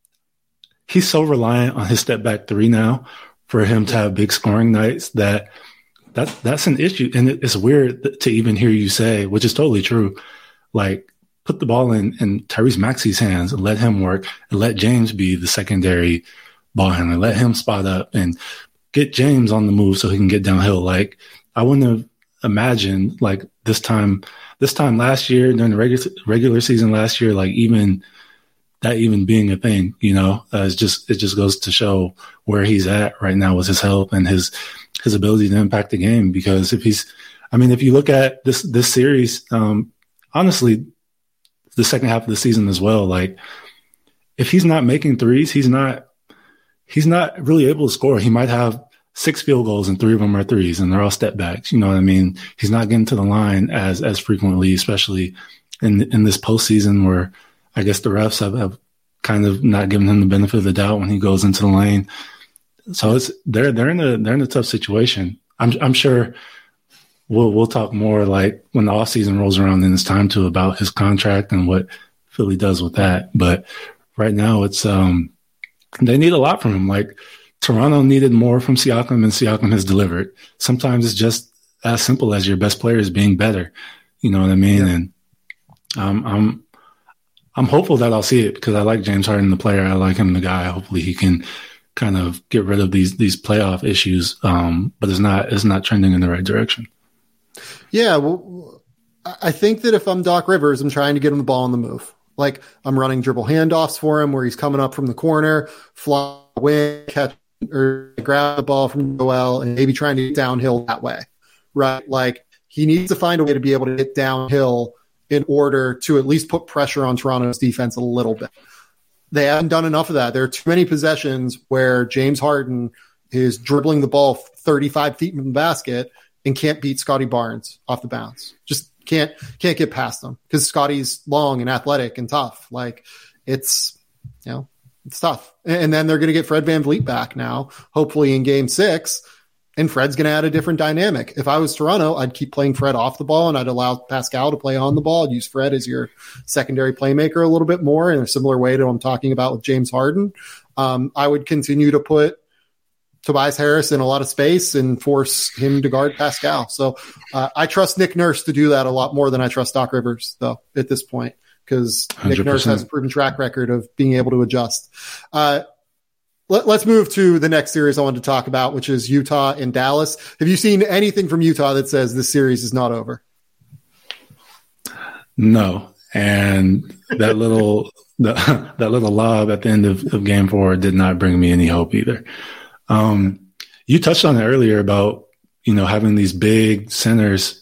He's so reliant on his step back three now for him to have big scoring nights that that that's an issue. And it, it's weird to even hear you say, which is totally true, like. Put the ball in, in Tyrese Maxey's hands and let him work and let James be the secondary ball handler. Let him spot up and get James on the move so he can get downhill. Like I wouldn't have imagined like this time, this time last year during the regular, regular season last year, like even that even being a thing, you know, uh, it's just, it just goes to show where he's at right now with his help and his, his ability to impact the game. Because if he's, I mean, if you look at this, this series, um, honestly, the second half of the season as well. Like if he's not making threes, he's not, he's not really able to score. He might have six field goals and three of them are threes and they're all step backs. You know what I mean? He's not getting to the line as, as frequently, especially in, in this postseason where I guess the refs have, have kind of not given him the benefit of the doubt when he goes into the lane. So it's, they're, they're in a, they're in a tough situation. I'm, I'm sure, We'll we'll talk more like when the offseason rolls around and it's time to about his contract and what Philly does with that. But right now it's um they need a lot from him. Like Toronto needed more from Siakam and Siakam has delivered. Sometimes it's just as simple as your best players being better. You know what I mean? Yeah. And um, I'm I'm hopeful that I'll see it because I like James Harden, the player. I like him, the guy. Hopefully he can kind of get rid of these these playoff issues. Um, but it's not it's not trending in the right direction. Yeah, well, I think that if I'm Doc Rivers, I'm trying to get him the ball on the move. Like I'm running dribble handoffs for him where he's coming up from the corner, fly away, catch or grab the ball from Joel and maybe trying to get downhill that way, right? Like he needs to find a way to be able to get downhill in order to at least put pressure on Toronto's defense a little bit. They haven't done enough of that. There are too many possessions where James Harden is dribbling the ball thirty-five feet from the basket and can't beat Scotty Barnes off the bounce. Just can't can't get past him because Scotty's long and athletic and tough. Like it's, you know, it's tough. And then they're going to get Fred VanVleet back now, hopefully in game six, and Fred's going to add a different dynamic. If I was Toronto, I'd keep playing Fred off the ball and I'd allow Pascal to play on the ball. I'd use Fred as your secondary playmaker a little bit more in a similar way to what I'm talking about with James Harden. Um, I would continue to put Tobias Harris in a lot of space and force him to guard Pascal. So uh, I trust Nick Nurse to do that a lot more than I trust Doc Rivers, though, at this point, because Nick Nurse has a proven track record of being able to adjust. Uh, let, let's move to the next series I wanted to talk about, which is Utah and Dallas. Have you seen anything from Utah that says this series is not over? No. And that little the, that little lob at the end of, of game four did not bring me any hope either. Um, you touched on it earlier about, you know, having these big centers,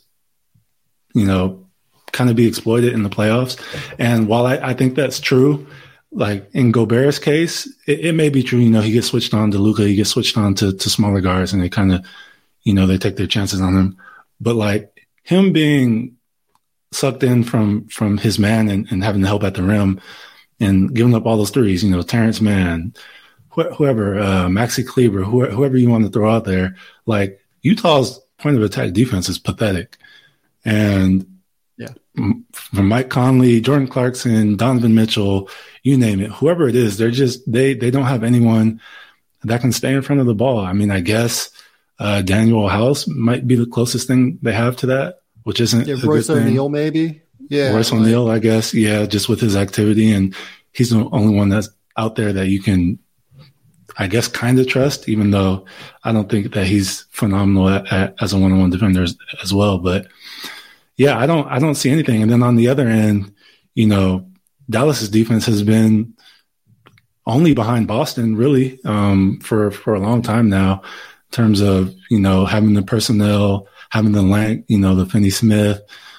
you know, kind of be exploited in the playoffs. And while I, I think that's true, like in Gobert's case, it, it may be true, you know, he gets switched on to Luka, he gets switched on to, to smaller guards, and they kind of, you know, they take their chances on him. But like him being sucked in from from his man and, and having to help at the rim and giving up all those threes, you know, Terrence Mann, wh- whoever, uh, Maxi Kleber, wh- whoever you want to throw out there, like Utah's point of attack defense is pathetic. And yeah, from Mike Conley, Jordan Clarkson, Donovan Mitchell, you name it, whoever it is, they're just, they, they don't have anyone that can stay in front of the ball. I mean, I guess uh, Daniel House might be the closest thing they have to that, which isn't yeah, a Royce good thing. O'Neal, maybe. Yeah, Royce like, O'Neal, I guess. Yeah, just with his activity, and he's the only one that's out there that you can, I guess, kind of trust. Even though I don't think that he's phenomenal at, at, as a one-on-one defender as, as well. But yeah, I don't, I don't see anything. And then on the other end, you know, Dallas's defense has been only behind Boston really um, for for a long time now, in terms of, you know, having the personnel, having the length, you know, the Finney Smith.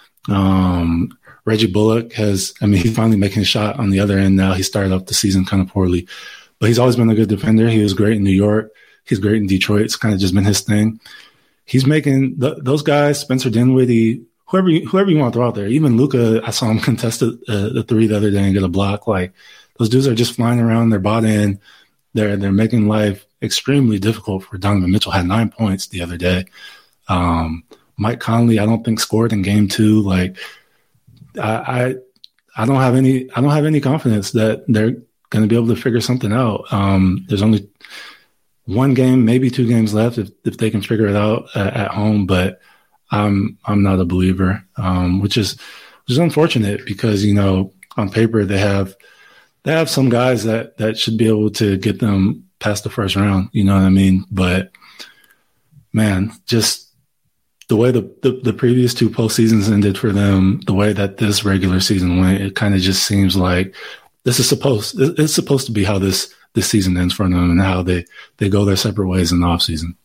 Um, Reggie Bullock has, I mean, he's finally making a shot on the other end now. He started off the season kind of poorly, but he's always been a good defender. He was great in New York. He's great in Detroit. It's kind of just been his thing. He's making the, those guys, Spencer Dinwiddie, whoever you, whoever you want to throw out there. Even Luka, I saw him contest the, uh, the three the other day and get a block. Like, those dudes are just flying around. They're bought in. They're they're making life extremely difficult for Donovan Mitchell. Had nine points the other day. Um, Mike Conley, I don't think scored in game two. Like, I, I, I don't have any, I don't have any confidence that they're going to be able to figure something out. Um, there's only one game, maybe two games left if if they can figure it out uh, at home. But I'm I'm not a believer, um, which is which is unfortunate because, you know, on paper they have they have some guys that that should be able to get them past the first round. You know what I mean? But man, just the way the, the, the previous two postseasons ended for them, the way that this regular season went, it kind of just seems like this is supposed it's supposed to be how this this season ends for them and how they, they go their separate ways in the offseason.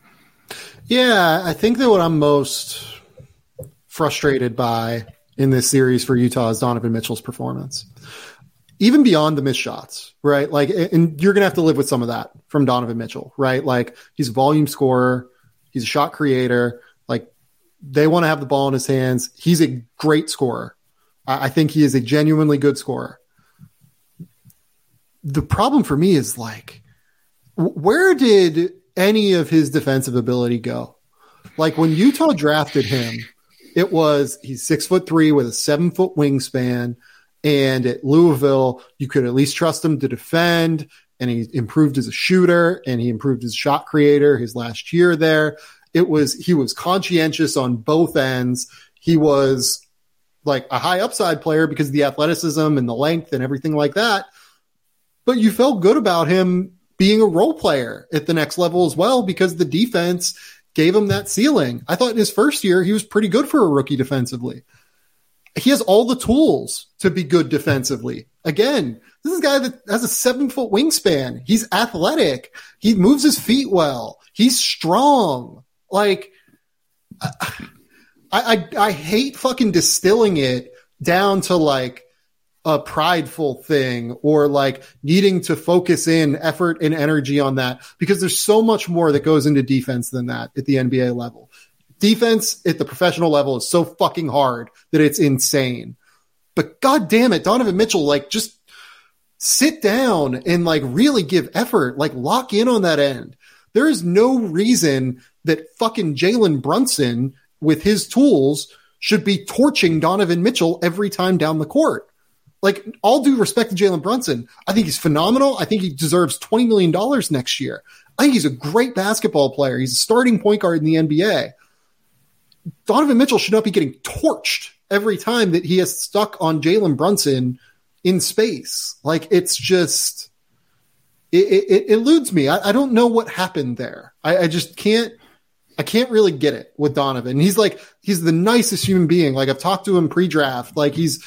Yeah, I think that what I'm most frustrated by in this series for Utah is Donovan Mitchell's performance. Even beyond the missed shots, right? Like, and you're going to have to live with some of that from Donovan Mitchell, right? Like, he's a volume scorer. He's a shot creator. Like, they want to have the ball in his hands. He's a great scorer. I think he is a genuinely good scorer. The problem for me is, like, where did any of his defensive ability go? Like, when Utah drafted him, it was he's six foot three with a seven foot wingspan. And at Louisville, you could at least trust him to defend. And he improved as a shooter and he improved as a shot creator his last year there. It was, he was conscientious on both ends. He was like a high upside player because of the athleticism and the length and everything like that. But you felt good about him being a role player at the next level as well because the defense gave him that ceiling. I thought in his first year, he was pretty good for a rookie defensively. He has all the tools to be good defensively. Again, this is a guy that has a seven foot wingspan. He's athletic. He moves his feet well. He's strong. Like, I, I, I hate fucking distilling it down to like a prideful thing or like needing to focus in effort and energy on that because there's so much more that goes into defense than that at the N B A level. Defense at the professional level is so fucking hard that it's insane. But God damn it, Donovan Mitchell, like, just sit down and like really give effort, like lock in on that end. There is no reason that fucking Jalen Brunson with his tools should be torching Donovan Mitchell every time down the court. Like, all due respect to Jalen Brunson, I think he's phenomenal. I think he deserves twenty million dollars next year. I think he's a great basketball player. He's a starting point guard in the N B A. Donovan Mitchell should not be getting torched every time that he has stuck on Jalen Brunson in space. Like, it's just, it, it, it eludes me. I, I don't know what happened there. I, I just can't, I can't really get it with Donovan. He's like, he's the nicest human being. Like, I've talked to him pre-draft. Like, he's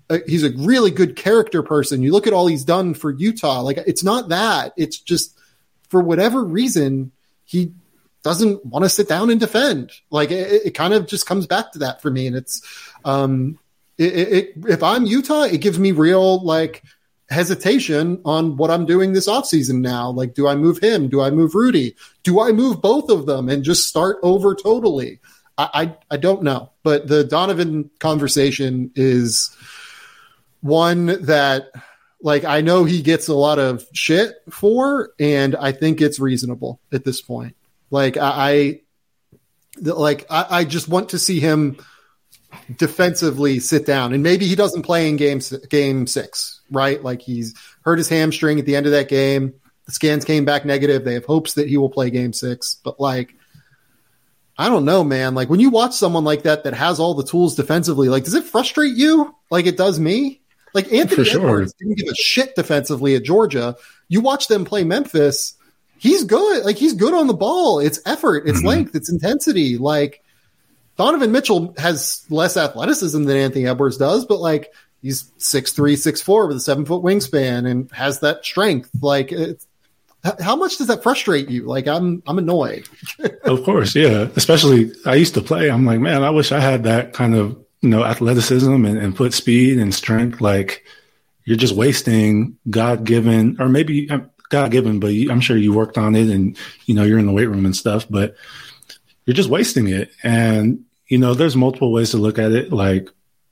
a, he's a really good character person. You look at all he's done for Utah. Like, it's not that. It's just for whatever reason, he doesn't want to sit down and defend. Like, it, it kind of just comes back to that for me. And it's, um, it, it, if I'm Utah, it gives me real, like, hesitation on what I'm doing this offseason now. Like, do I move him? Do I move Rudy? Do I move both of them and just start over totally? I, I, I don't know. But the Donovan conversation is one that, like, I know he gets a lot of shit for, and I think it's reasonable at this point. Like, I, I like, I, I just want to see him defensively sit down, and maybe he doesn't play in game game six, right? Like, he's hurt his hamstring at the end of that game. The scans came back negative. They have hopes that he will play game six, but like, I don't know, man. Like, when you watch someone like that that has all the tools defensively, like, does it frustrate you like it does me? Like, Anthony For Edwards sure. didn't give a shit defensively at Georgia. You watch them play Memphis, he's good. Like, he's good on the ball. It's effort, it's mm-hmm. length, it's intensity. Like, Donovan Mitchell has less athleticism than Anthony Edwards does, but like, he's six three, six four with a seven foot wingspan and has that strength. Like, it's, how much does that frustrate you? Like, I'm, I'm annoyed. Of course. Yeah. Especially I used to play. I'm like, man, I wish I had that kind of, you know, athleticism and, and foot speed and strength. Like, you're just wasting God given, or maybe God given, but you, I'm sure you worked on it and, you know, you're in the weight room and stuff, but you're just wasting it. And, you know, there's multiple ways to look at it. Like,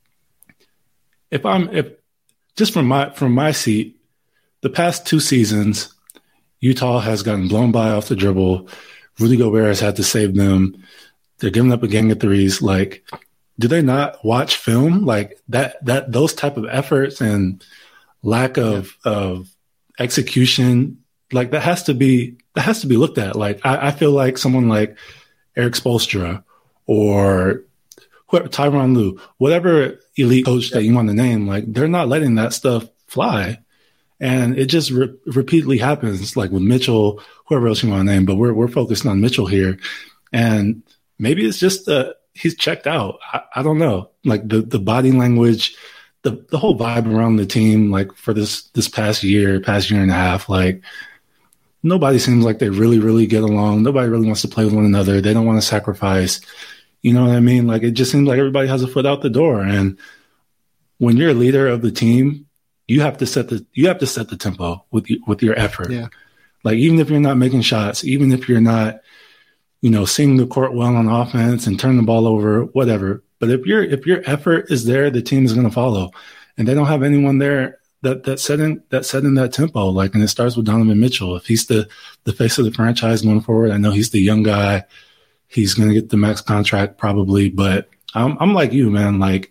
if I'm, if just from my, from my seat, the past two seasons, Utah has gotten blown by off the dribble. Rudy Gobert has had to save them. They're giving up a gang of threes. Like, do they not watch film? Like, that, that, those type of efforts and lack of, yeah. of execution, like, that has to be, that has to be looked at. Like, I, I feel like someone like Eric Spoelstra or whoever, Tyronn Lue, whatever elite coach that you want to name, like, they're not letting that stuff fly. And it just re- repeatedly happens, like with Mitchell, whoever else you want to name, but we're we're focused on Mitchell here. And maybe it's just uh, he's checked out. I, I don't know. Like, the, the body language, the, the whole vibe around the team, like, for this this past year, past year and a half, like, nobody seems like they really, really get along. Nobody really wants to play with one another. They don't want to sacrifice. You know what I mean? Like, it just seems like everybody has a foot out the door. And when you're a leader of the team, you have to set the you have to set the tempo with you, with your effort. Yeah. Like, even if you're not making shots, even if you're not, you know, seeing the court well on offense and turn the ball over, whatever. But if your if your effort is there, the team is going to follow. And they don't have anyone there that that setting that setting that tempo. Like, and it starts with Donovan Mitchell. If he's the the face of the franchise going forward, I know he's the young guy. He's going to get the max contract probably. But I'm I'm like you, man. Like,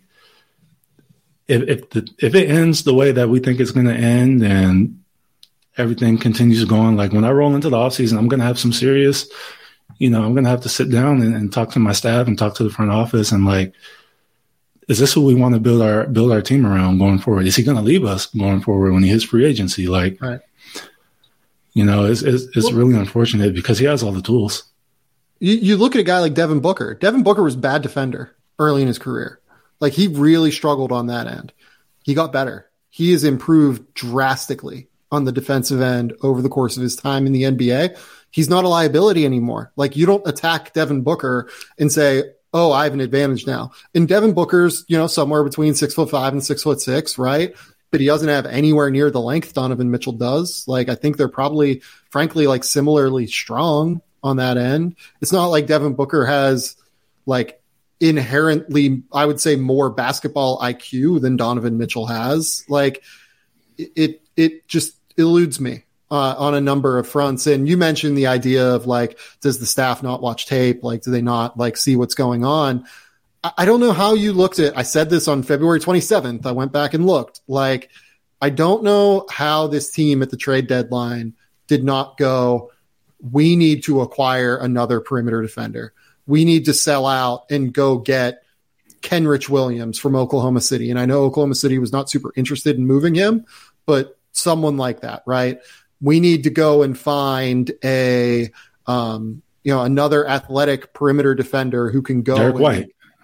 If if, the, if it ends the way that we think it's going to end and everything continues going, like, when I roll into the offseason, I'm going to have some serious, you know, I'm going to have to sit down and, and talk to my staff and talk to the front office and, like, is this who we want to build our build our team around going forward? Is he going to leave us going forward when he hits free agency? Like, right. You know, it's it's, it's well, really unfortunate because he has all the tools. You, you look at a guy like Devin Booker. Devin Booker was a bad defender early in his career. Like, he really struggled on that end. He got better. He has improved drastically on the defensive end over the course of his time in the N B A. He's not a liability anymore. Like, you don't attack Devin Booker and say, oh, I have an advantage now. And Devin Booker's, you know, somewhere between six foot five and six foot six, right? But he doesn't have anywhere near the length Donovan Mitchell does. Like, I think they're probably, frankly, like, similarly strong on that end. It's not like Devin Booker has, like, inherently, I would say, more basketball I Q than Donovan Mitchell has. Like, it it just eludes me uh, on a number of fronts. And you mentioned the idea of, like, does the staff not watch tape? Like, do they not, like, see what's going on? I, I don't know how you looked at, I said this on February twenty-seventh. I went back and looked. Like, I don't know how this team at the trade deadline did not go, we need to acquire another perimeter defender. We need to sell out and go get Kenrich Williams from Oklahoma City. And I know Oklahoma City was not super interested in moving him, but someone like that, right? We need to go and find a, um, you know, another athletic perimeter defender who can go. Derek and, White.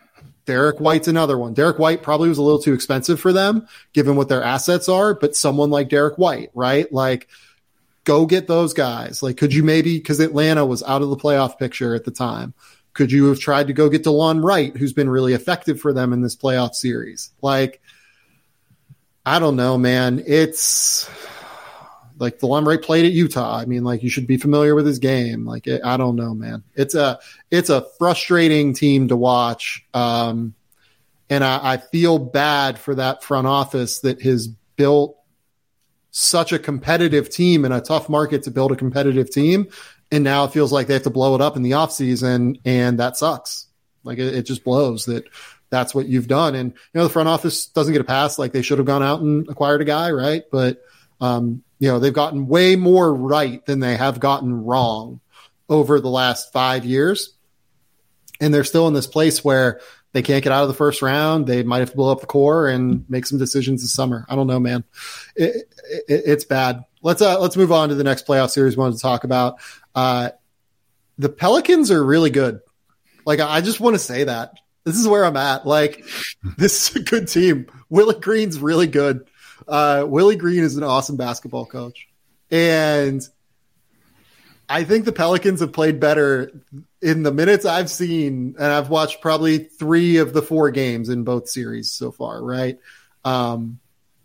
Derek White's another one. Derek White probably was a little too expensive for them, given what their assets are, but someone like Derek White, right? Like, go get those guys. Like, could you maybe, because Atlanta was out of the playoff picture at the time, could you have tried to go get DeLon Wright, who's been really effective for them in this playoff series? Like, I don't know, man. It's like DeLon Wright played at Utah. I mean, like, you should be familiar with his game. Like, it, I don't know, man. It's a it's a frustrating team to watch, um, and I, I feel bad for that front office that has built such a competitive team in a tough market to build a competitive team, and now it feels like they have to blow it up in the offseason, and that sucks. Like, it, it just blows that that's what you've done. And, you know, the front office doesn't get a pass. Like, they should have gone out and acquired a guy, right? But, um, you know, they've gotten way more right than they have gotten wrong over the last five years. And they're still in this place where they can't get out of the first round. They might have to blow up the core and make some decisions this summer. I don't know, man. It, it, it's bad. Let's uh, let's move on to the next playoff series we wanted to talk about. Uh, the Pelicans are really good. Like, I just want to say that. This is where I'm at. Like, this is a good team. Willie Green's really good. Uh, Willie Green is an awesome basketball coach. And I think the Pelicans have played better in the minutes I've seen, and I've watched probably three of the four games in both series so far, right? Um,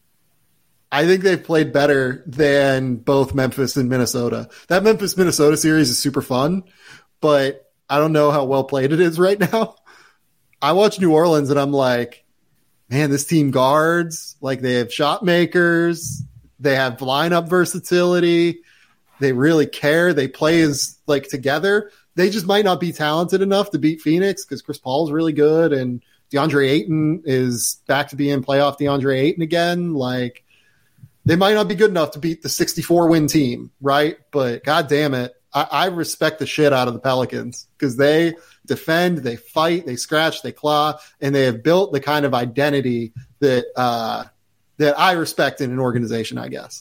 I think they've played better than both Memphis and Minnesota. That Memphis-Minnesota series is super fun, but I don't know how well played it is right now. I watch New Orleans and I'm like, man, this team guards, like, they have shot makers, they have lineup versatility, they really care, they play as, like, together. They just might not be talented enough to beat Phoenix because Chris Paul's really good and DeAndre Ayton is back to being playoff DeAndre Ayton again. Like, they might not be good enough to beat the sixty-four win team, right? But God damn it, I, I respect the shit out of the Pelicans because they defend, they fight, they scratch, they claw, and they have built the kind of identity that uh, that I respect in an organization, I guess.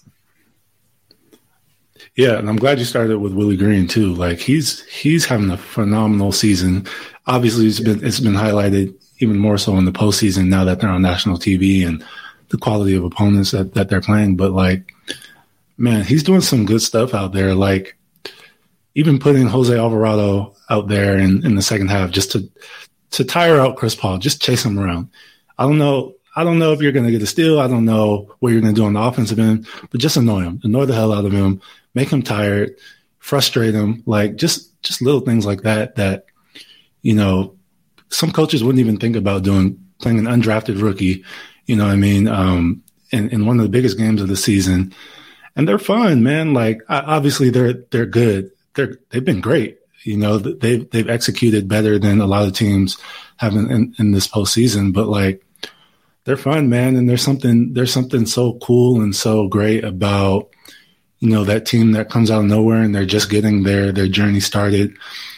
Yeah, and I'm glad you started with Willie Green too. Like, he's he's having a phenomenal season. Obviously, it's been it's been highlighted even more so in the postseason now that they're on national T V and the quality of opponents that, that they're playing. But, like, man, he's doing some good stuff out there. Like, even putting Jose Alvarado out there in, in the second half just to to tire out Chris Paul, just chase him around. I don't know. I don't know if you're going to get a steal. I don't know what you're going to do on the offensive end, but just annoy him, annoy the hell out of him, make him tired, frustrate him. Like, just just little things like that that, you know, some coaches wouldn't even think about doing, playing an undrafted rookie, you know what I mean, um, in, in one of the biggest games of the season. And they're fun, man. Like, obviously they're they're good. They're they've been great. You know, they've they've executed better than a lot of teams have in, in, in this postseason. But, like, they're fun, man. And there's something there's something so cool and so great about, you know, that team that comes out of nowhere and they're just getting their their journey started.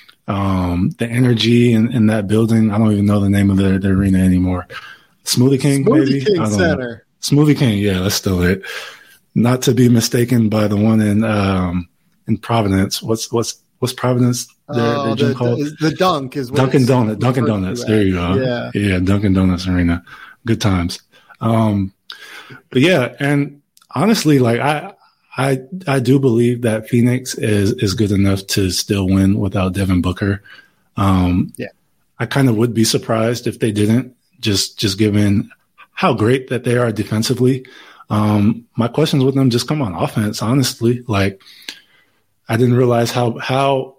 Um, the energy in, in that building. I don't even know the name of the, the arena anymore. Smoothie King, Smoothie maybe? King I don't Center. know. Smoothie King, yeah, that's still it. Not to be mistaken by the one in um, in Providence. What's what's what's Providence? Their, Oh, their gym the, called? the, the Dunk is what Dunkin' it's Donut. Dunkin' referred to Donuts. as. There you go. Yeah. Yeah, Dunkin' Donuts Arena. Good times. Um, but yeah, and honestly, like, I I I do believe that Phoenix is is good enough to still win without Devin Booker. Um, yeah. I kind of would be surprised if they didn't, just just given how great that they are defensively. Um, my questions with them just come on offense, honestly. Like, I didn't realize how, how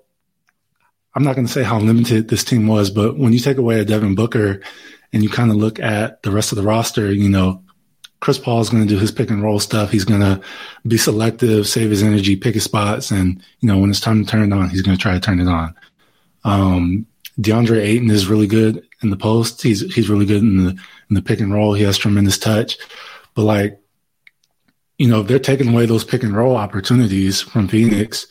I'm not going to say how limited this team was, but when you take away a Devin Booker and you kind of look at the rest of the roster, you know, Chris Paul is going to do his pick and roll stuff. He's going to be selective, save his energy, pick his spots. And, you know, when it's time to turn it on, he's going to try to turn it on. Um, DeAndre Ayton is really good in the post. He's, he's really good in the, in the pick and roll. He has tremendous touch, but, like, you know, if they're taking away those pick and roll opportunities from Phoenix,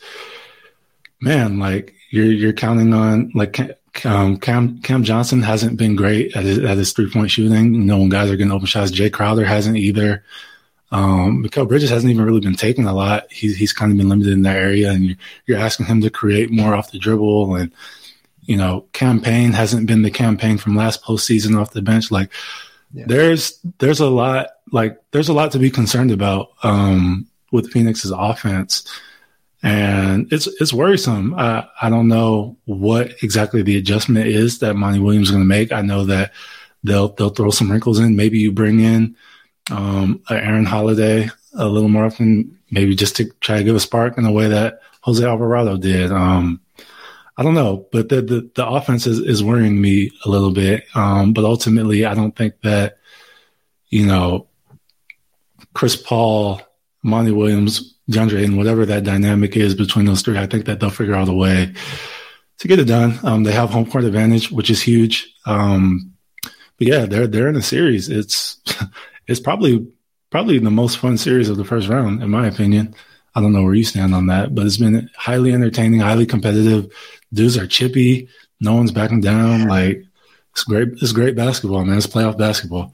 man, like, you're, you're counting on, like, um, Cam, Cam Johnson hasn't been great at his, at his three point shooting. You know, when guys are getting open shots, Jay Crowder hasn't either. Um, Mikal Bridges hasn't even really been taking a lot. He's, he's kind of been limited in that area, and you're, you're asking him to create more off the dribble. And, you know, campaign hasn't been the campaign from last postseason off the bench. Like yeah. there's, there's a lot, like there's a lot to be concerned about um, with Phoenix's offense. And it's, it's worrisome. I, I don't know what exactly the adjustment is that Monty Williams is going to make. I know that they'll, they'll throw some wrinkles in. Maybe you bring in um, Aaron Holiday a little more often, maybe just to try to give a spark in a way that Jose Alvarado did. Um, I don't know, but the, the, the offense is, is worrying me a little bit. Um, but ultimately, I don't think that, you know, Chris Paul, Monty Williams, DeAndre Ayton, whatever that dynamic is between those three, I think that they'll figure out a way to get it done. Um, they have home court advantage, which is huge. Um, but yeah, they're they're in a series. It's it's probably probably the most fun series of the first round, in my opinion. I don't know where you stand on that, but it's been highly entertaining, highly competitive. Dudes are chippy. No one's backing down. Like it's great. It's great basketball, man. It's playoff basketball.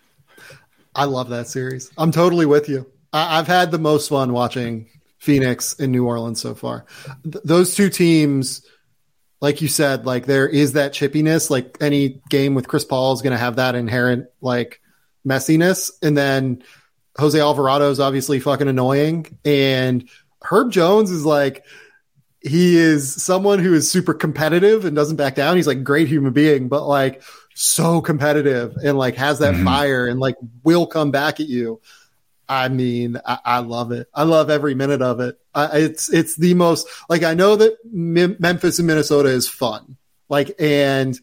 I love that series. I'm totally with you. I've had the most fun watching Phoenix and New Orleans so far. Th- those two teams, like you said, like there is that chippiness. Like any game with Chris Paul is going to have that inherent like messiness. And then Jose Alvarado is obviously fucking annoying. And Herb Jones is like, he is someone who is super competitive and doesn't back down. He's like a great human being, but like so competitive and like has that mm-hmm. fire and like will come back at you. I mean, I, I love it. I love every minute of it. I, it's it's the most like I know that M- Memphis and Minnesota is fun. Like, and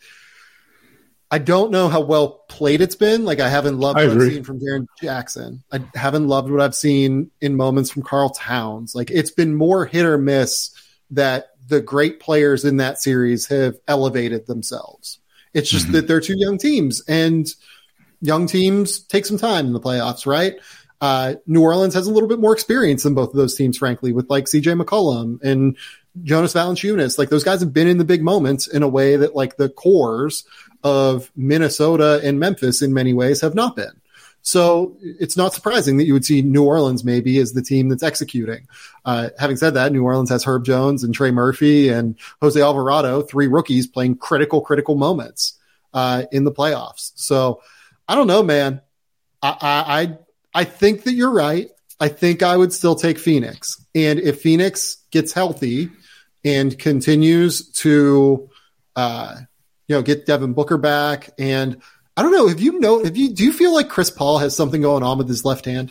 I don't know how well played it's been. Like, I haven't loved I what agree. I've seen from Jaren Jackson. I haven't loved what I've seen in moments from Karl Towns. Like, it's been more hit or miss that the great players in that series have elevated themselves. It's just mm-hmm. that they're two young teams, and young teams take some time in the playoffs, right? Uh, New Orleans has a little bit more experience than both of those teams, frankly, with like C J McCollum and Jonas Valanciunas. Like those guys have been in the big moments in a way that like the cores of Minnesota and Memphis in many ways have not been. So it's not surprising that you would see New Orleans maybe as the team that's executing. Uh, having said that, New Orleans has Herb Jones and Trey Murphy and Jose Alvarado, three rookies playing critical, critical moments uh, in the playoffs. So I don't know, man. I, I, I I think that you're right. I think I would still take Phoenix. And if Phoenix gets healthy and continues to, uh, you know, get Devin Booker back, and I don't know, have you know, have you, do you feel like Chris Paul has something going on with his left hand?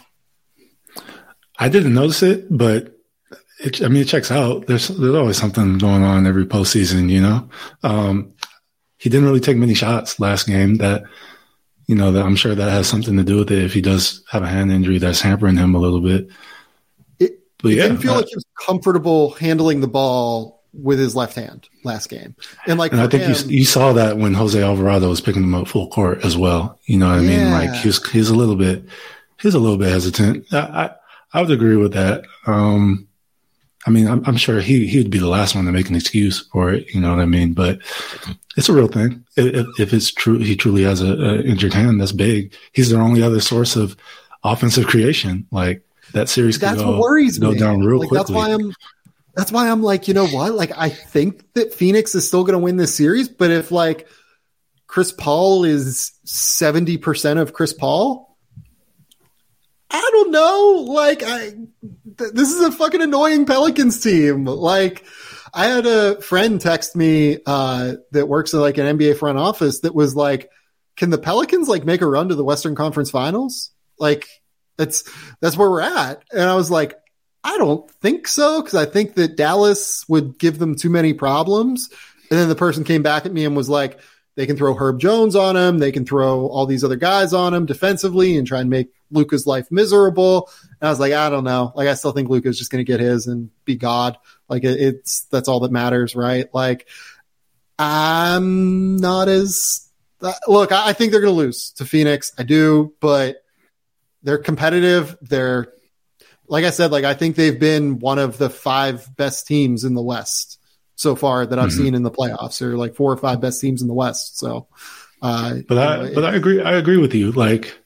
I didn't notice it, but it, I mean, it checks out. There's, there's always something going on every postseason, you know? Um, he didn't really take many shots last game that, you know, that I'm sure that has something to do with it if he does have a hand injury that's hampering him a little bit. It, but yeah, it didn't feel uh, like he was comfortable handling the ball with his left hand last game. And like, and I think him, you, you saw that when Jose Alvarado was picking him up full court as well. You know what yeah. I mean? Like he was, he's a little bit, he's a little bit hesitant. I, I, I would agree with that. Um, I mean, I'm, I'm sure he, he would be the last one to make an excuse for it. You know what I mean? But it's a real thing. If, if it's true, he truly has a, a injured hand. That's big. He's their only other source of offensive creation. Like that series could that's go, what worries go me. down real like, quickly. That's why I'm, that's why I'm like, you know what? Like, I think that Phoenix is still going to win this series, but if like Chris Paul is seventy percent of Chris Paul, I don't know. Like, I, th- this is a fucking annoying Pelicans team. Like, I had a friend text me uh, that works in like an N B A front office that was like, "Can the Pelicans like make a run to the Western Conference Finals?" Like, that's that's where we're at. And I was like, I don't think so, because I think that Dallas would give them too many problems. And then the person came back at me and was like, they can throw Herb Jones on him. They can throw all these other guys on him defensively and try and make Luka's life miserable. And I was like, I don't know. Like, I still think Luka's just going to get his and be God. Like, it, it's, that's all that matters, right? Like, I'm not as, uh, look, I, I think they're going to lose to Phoenix. I do, but they're competitive. They're, like I said, like, I think they've been one of the five best teams in the West so far that I've mm-hmm. seen in the playoffs, or like four or five best teams in the West. So, uh, but I, know, but it, I agree. I agree with you. Like,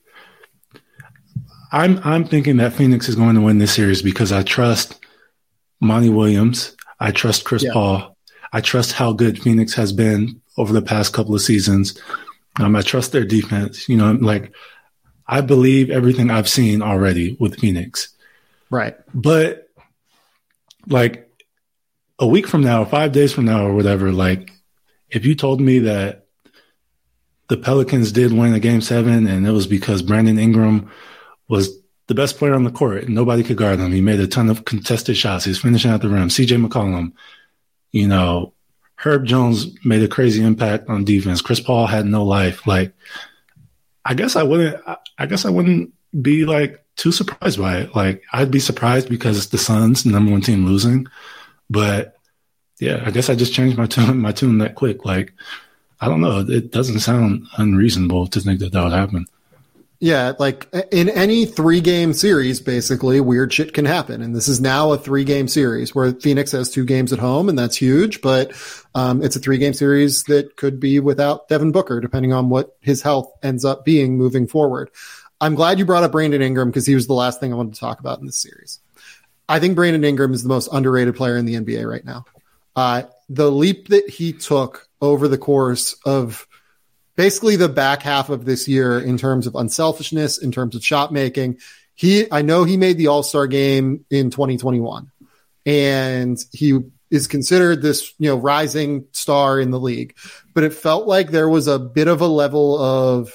I'm, I'm thinking that Phoenix is going to win this series because I trust Monty Williams. I trust Chris yeah. Paul. I trust how good Phoenix has been over the past couple of seasons. Um, I trust their defense. You know, like I believe everything I've seen already with Phoenix. Right. But like a week from now, five days from now or whatever, like if you told me that the Pelicans did win a game seven and it was because Brandon Ingram was the best player on the court and nobody could guard him. He made a ton of contested shots. He's finishing at the rim. C J McCollum, you know, Herb Jones made a crazy impact on defense. Chris Paul had no life. Like, I guess I wouldn't, I guess I wouldn't be like too surprised by it. Like, I'd be surprised because it's the Suns, the number one team losing. But yeah, I guess I just changed my tune, my tune that quick. Like, I don't know. It doesn't sound unreasonable to think that that would happen. Yeah, like in any three-game series, basically, weird shit can happen. And this is now a three-game series where Phoenix has two games at home, and that's huge. But um, it's a three-game series that could be without Devin Booker, depending on what his health ends up being moving forward. I'm glad you brought up Brandon Ingram because he was the last thing I wanted to talk about in this series. I think Brandon Ingram is the most underrated player in the N B A right now. Uh, the leap that he took over the course of basically the back half of this year in terms of unselfishness, in terms of shot making. He, I know he made the All-Star game in twenty twenty-one and he is considered this, you know, rising star in the league, but it felt like there was a bit of a level of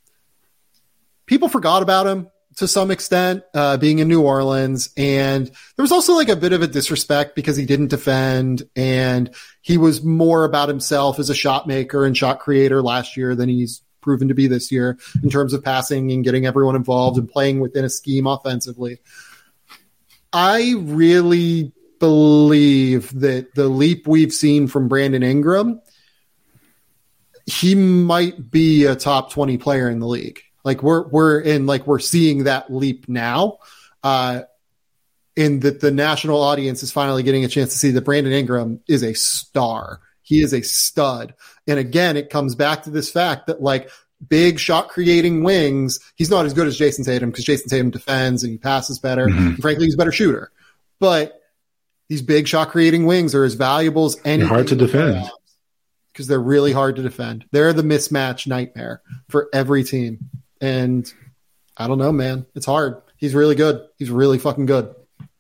people forgot about him to some extent, uh, being in New Orleans. And there was also like a bit of a disrespect because he didn't defend and he was more about himself as a shot maker and shot creator last year than he's proven to be this year in terms of passing and getting everyone involved and playing within a scheme offensively. I really believe that the leap we've seen from Brandon Ingram, he might be a top twenty player in the league. Like we're, we're in, like we're seeing that leap now, uh, in that the national audience is finally getting a chance to see that Brandon Ingram is a star. He is a stud. And again, it comes back to this fact that like big shot creating wings, he's not as good as Jason Tatum because Jason Tatum defends and he passes better. Mm-hmm. And frankly, he's a better shooter, but these big shot creating wings are as valuable as anything. They're hard to defend because they're really hard to defend. They're the mismatch nightmare for every team. And I don't know, man. It's hard. He's really good. He's really fucking good.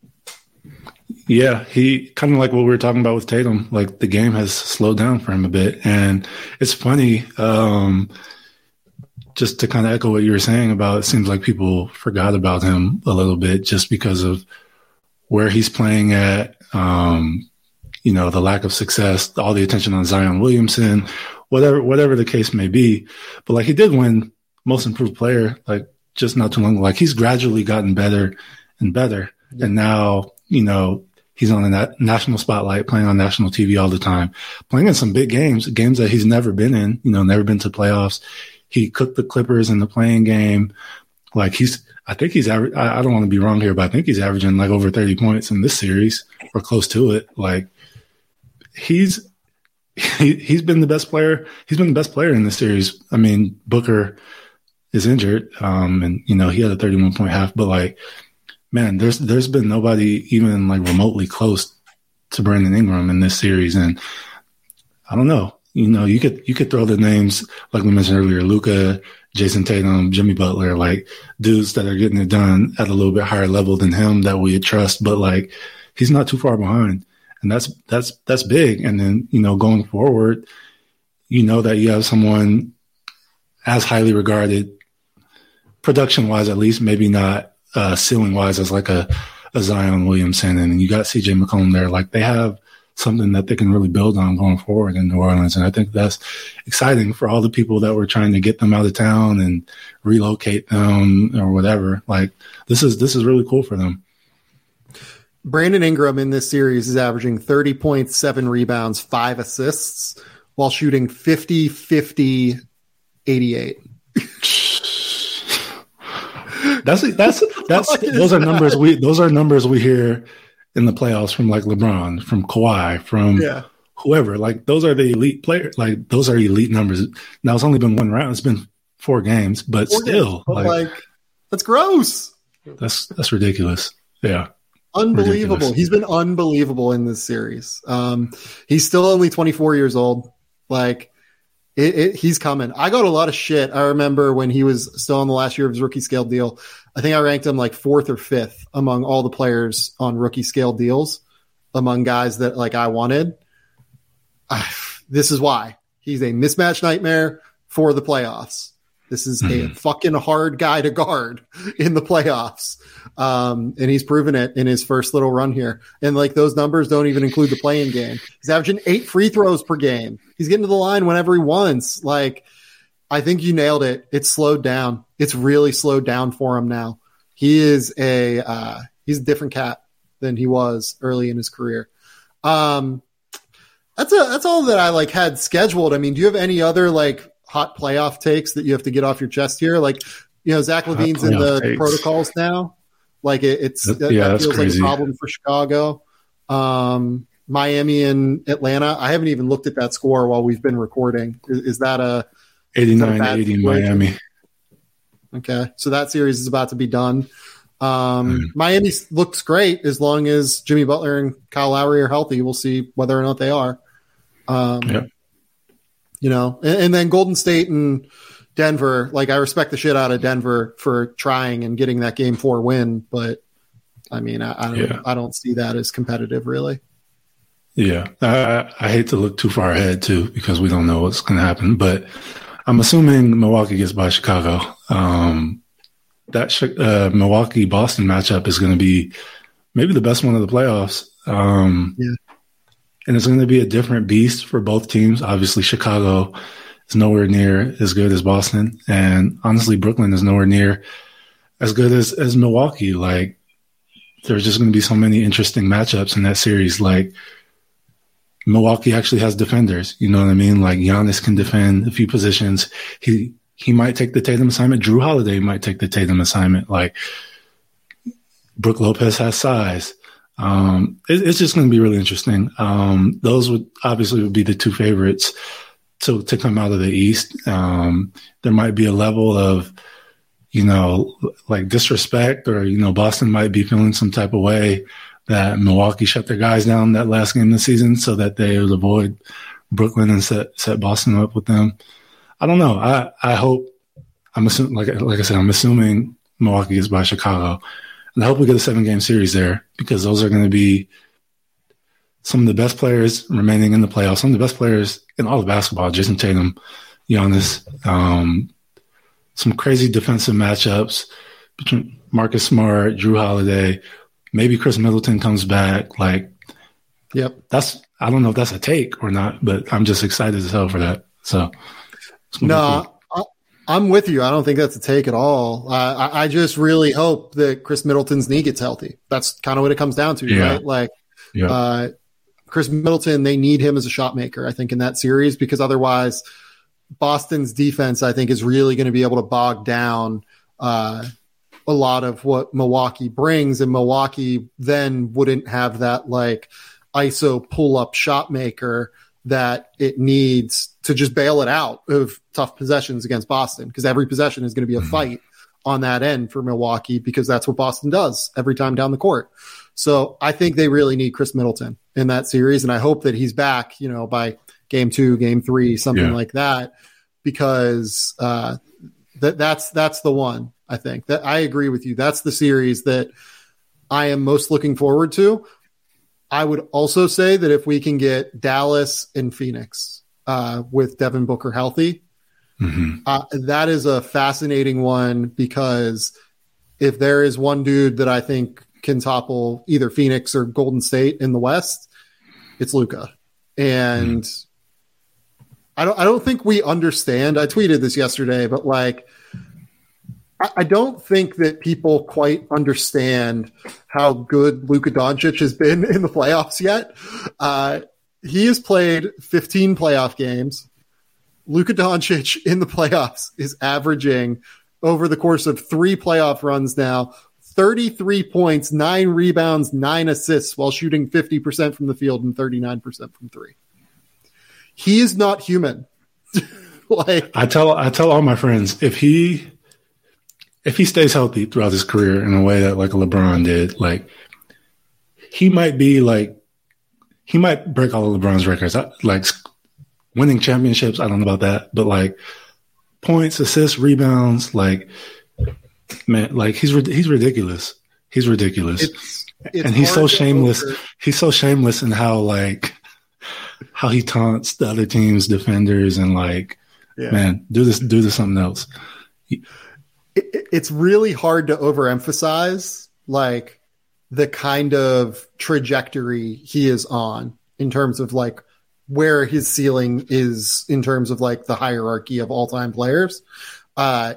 Yeah, he kind of like what we were talking about with Tatum. Like the game has slowed down for him a bit. And it's funny, um, just to kind of echo what you were saying about it seems like people forgot about him a little bit just because of where he's playing at, um, you know, the lack of success, all the attention on Zion Williamson, whatever, whatever the case may be. But like he did win most improved player, like just not too long ago. Like he's gradually gotten better and better. Yeah. And now, you know, he's on a na- national spotlight, playing on national T V all the time, playing in some big games, games that he's never been in, you know, never been to playoffs. He cooked the Clippers in the playing game. Like he's, I think he's average. I, I don't want to be wrong here, but I think he's averaging like over thirty points in this series or close to it. Like he's, he, he's been the best player. He's been the best player in this series. I mean, Booker is injured. Um, and you know, he had a thirty-one point half, but like, man, there's, there's been nobody even like remotely close to Brandon Ingram in this series. And I don't know, you know, you could, you could throw the names, like we mentioned earlier, Luka, Jason Tatum, Jimmy Butler, like dudes that are getting it done at a little bit higher level than him that we trust, but like, he's not too far behind. And that's, that's, that's big. And then, you know, going forward, you know that you have someone as highly regarded, production-wise at least, maybe not uh, ceiling-wise as like a, a Zion Williamson, and you got C J McCollum there. Like they have something that they can really build on going forward in New Orleans, and I think that's exciting for all the people that were trying to get them out of town and relocate them or whatever. Like this is this is really cool for them. Brandon Ingram in this series is averaging thirty points, seven rebounds, five assists, while shooting fifty, fifty, eighty-eight. That's that's that's those are numbers we those are numbers we hear in the playoffs from like LeBron, from Kawhi, from yeah. whoever. Like those are the elite players. Like those are elite numbers. Now it's only been one round. It's been four games, but four still, games, but like, like that's gross. That's that's ridiculous. Yeah. Unbelievable. Ridiculous. He's been unbelievable in this series. Um, he's still only twenty-four years old. Like, it, it, he's coming. I got a lot of shit. I remember when he was still on the last year of his rookie scale deal. I think I ranked him like fourth or fifth among all the players on rookie scale deals, among guys that like I wanted. Uh, this is why. He's a mismatch nightmare for the playoffs. This is mm-hmm. a fucking hard guy to guard in the playoffs. Um, and he's proven it in his first little run here. And like those numbers don't even include the play-in game. He's averaging eight free throws per game. He's getting to the line whenever he wants. Like, I think you nailed it. It's slowed down. It's really slowed down for him now. He is a, uh, he's a different cat than he was early in his career. Um, that's a, that's all that I like had scheduled. I mean, do you have any other like hot playoff takes that you have to get off your chest here? Like, you know, Zach LaVine's in the, the protocols now. Like it, it's, that, yeah, that that's feels crazy. like a problem for Chicago. Um, Miami and Atlanta. I haven't even looked at that score while we've been recording. Is, is that a eighty-nine eighty in Miami? Okay. So that series is about to be done. Um, mm. Miami looks great as long as Jimmy Butler and Kyle Lowry are healthy. We'll see whether or not they are. Um, yeah. You know, and, and then Golden State and Denver, like I respect the shit out of Denver for trying and getting that game four win, but I mean, I, I don't, yeah. I don't see that as competitive, really. Yeah, I, I hate to look too far ahead too because we don't know what's going to happen, but I'm assuming Milwaukee gets by Chicago. Um, that uh, Milwaukee Boston matchup is going to be maybe the best one of the playoffs. Um, yeah. And it's going to be a different beast for both teams. Obviously, Chicago is nowhere near as good as Boston. And honestly, Brooklyn is nowhere near as good as, as Milwaukee. Like, there's just going to be so many interesting matchups in that series. Like, Milwaukee actually has defenders. You know what I mean? Like, Giannis can defend a few positions. He he might take the Tatum assignment. Drew Holiday might take the Tatum assignment. Like, Brook Lopez has size. Um, it, it's just going to be really interesting. Um, those would obviously would be the two favorites to, to come out of the East. Um, there might be a level of, you know, like disrespect or, you know, Boston might be feeling some type of way that Milwaukee shut their guys down that last game of the season so that they would avoid Brooklyn and set, set Boston up with them. I don't know. I, I hope I'm assuming, like, like I said, I'm assuming Milwaukee gets by Chicago. And I hope we get a seven-game series there because those are going to be some of the best players remaining in the playoffs, some of the best players in all of basketball, Jason Tatum, Giannis, um, some crazy defensive matchups between Marcus Smart, Drew Holiday, maybe Chris Middleton comes back. Like, yep, that's I don't know if that's a take or not, but I'm just excited as hell for that. So, no. Cool. I'm with you. I don't think that's a take at all. Uh, I, I just really hope that Chris Middleton's knee gets healthy. That's kind of what it comes down to, yeah. right? Like, yeah. uh, Chris Middleton, they need him as a shot maker, I think, in that series, because otherwise Boston's defense, I think, is really going to be able to bog down uh, a lot of what Milwaukee brings, and Milwaukee then wouldn't have that like I S O pull-up shot maker that it needs to just bail it out of tough possessions against Boston, because every possession is going to be a fight on that end for Milwaukee, because that's what Boston does every time down the court. So I think they really need Chris Middleton in that series, and I hope that he's back, you know, by game two, game three, something yeah. like that, because uh, that that's that's the one. I think that I agree with you. That's the series that I am most looking forward to. I would also say that if we can get Dallas and Phoenix uh, with Devin Booker healthy, mm-hmm. uh, that is a fascinating one, because if there is one dude that I think can topple either Phoenix or Golden State in the West, it's Luka. And mm-hmm. I don't, I don't think we understand. I tweeted this yesterday, but like, I don't think that people quite understand how good Luka Doncic has been in the playoffs yet. Uh, he has played fifteen playoff games. Luka Doncic in the playoffs is averaging, over the course of three playoff runs now, thirty-three points, nine rebounds, nine assists, while shooting fifty percent from the field and thirty-nine percent from three. He is not human. like I tell, I tell all my friends, if he... If he stays healthy throughout his career in a way that like LeBron did, like he might be like, he might break all of LeBron's records. Like winning championships, I don't know about that, but like points, assists, rebounds, like, man, like he's he's ridiculous. He's ridiculous. It's, it's and he's so shameless. Over. He's so shameless in how like how he taunts the other team's defenders and like, yeah. man, do this, do this something else. It, it's really hard to overemphasize like the kind of trajectory he is on in terms of like where his ceiling is in terms of like the hierarchy of all time players. Uh,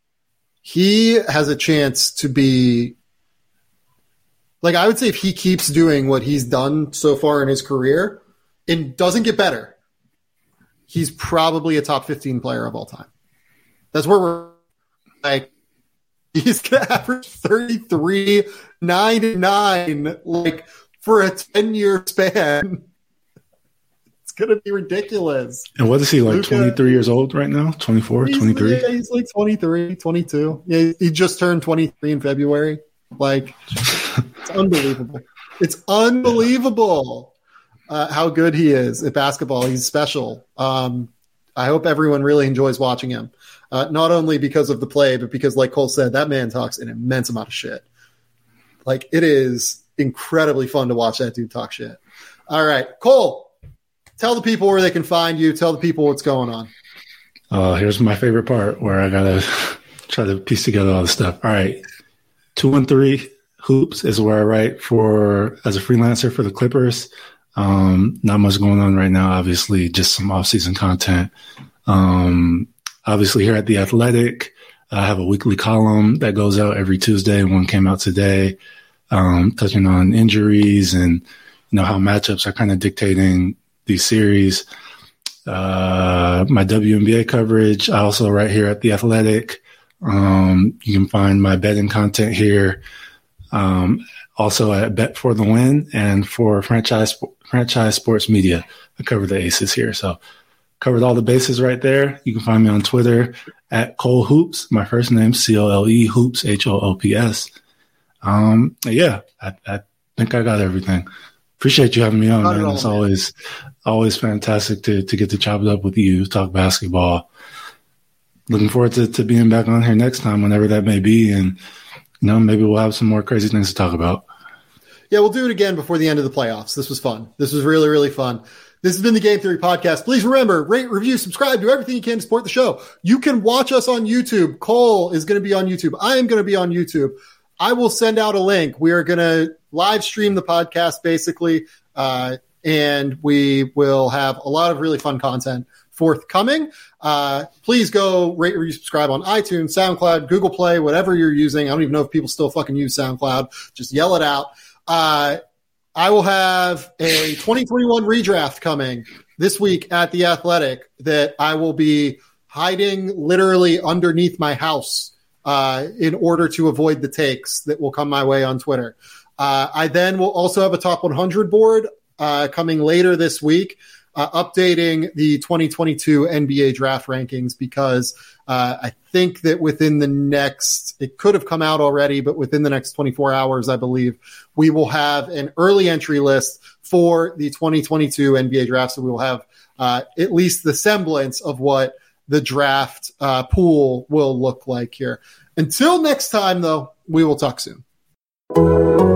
he has a chance to be like, I would say if he keeps doing what he's done so far in his career and doesn't get better, he's probably a top fifteen player of all time. That's where we're like, he's going to average thirty-three, nine, and nine, like for a ten-year span. It's going to be ridiculous. And what is he, like Luka, twenty-three years old right now? twenty-four, twenty-three? Yeah, he's like twenty-three, twenty-two. Yeah, he just turned twenty-three in February. Like, it's unbelievable. It's unbelievable uh, how good he is at basketball. He's special. Um, I hope everyone really enjoys watching him. Uh, not only because of the play, but because, like Cole said, that man talks an immense amount of shit. Like, it is incredibly fun to watch that dude talk shit. All right, Cole, tell the people where they can find you. Tell the people what's going on. Uh, here's my favorite part where I got to try to piece together all the stuff. All right. two one three Hoops is where I write for as a freelancer for the Clippers. Um, not much going on right now, obviously, just some off-season content. Um, obviously, here at The Athletic, I have a weekly column that goes out every Tuesday. One came out today, um, touching on injuries and you know how matchups are kind of dictating these series. Uh, my W N B A coverage, I also write here at The Athletic. Um, you can find my betting content here. Um, also at Bet for the Win and for franchise franchise sports media. I cover the aces here. So covered all the bases right there. You can find me on Twitter at Cole Hoops. My first name, C O L E Hoops, H O O P S. Um, yeah, I, I think I got everything. Appreciate you having me on, man. All, it's man. always, always fantastic to, to get to chop it up with you, talk basketball. Looking forward to, to being back on here next time, whenever that may be. And, you know, maybe we'll have some more crazy things to talk about. Yeah, we'll do it again before the end of the playoffs. This was fun. This was really, really fun. This has been the Game Theory Podcast. Please remember, rate, review, subscribe, do everything you can to support the show. You can watch us on YouTube. Cole is going to be on YouTube. I am going to be on YouTube. I will send out a link. We are going to live stream the podcast, basically, uh, and we will have a lot of really fun content forthcoming. Uh, please go rate, review, subscribe on iTunes, SoundCloud, Google Play, whatever you're using. I don't even know if people still fucking use SoundCloud. Just yell it out. Uh, I will have a twenty twenty-one redraft coming this week at The Athletic that I will be hiding literally underneath my house uh, in order to avoid the takes that will come my way on Twitter. Uh, I then will also have a top one hundred board uh, coming later this week, uh, updating the twenty twenty-two N B A draft rankings because uh, I think that within the next, it could have come out already, but within the next twenty-four hours, I believe, we will have an early entry list for the twenty twenty-two N B A draft. So we will have uh, at least the semblance of what the draft uh, pool will look like here. Until next time, though, we will talk soon.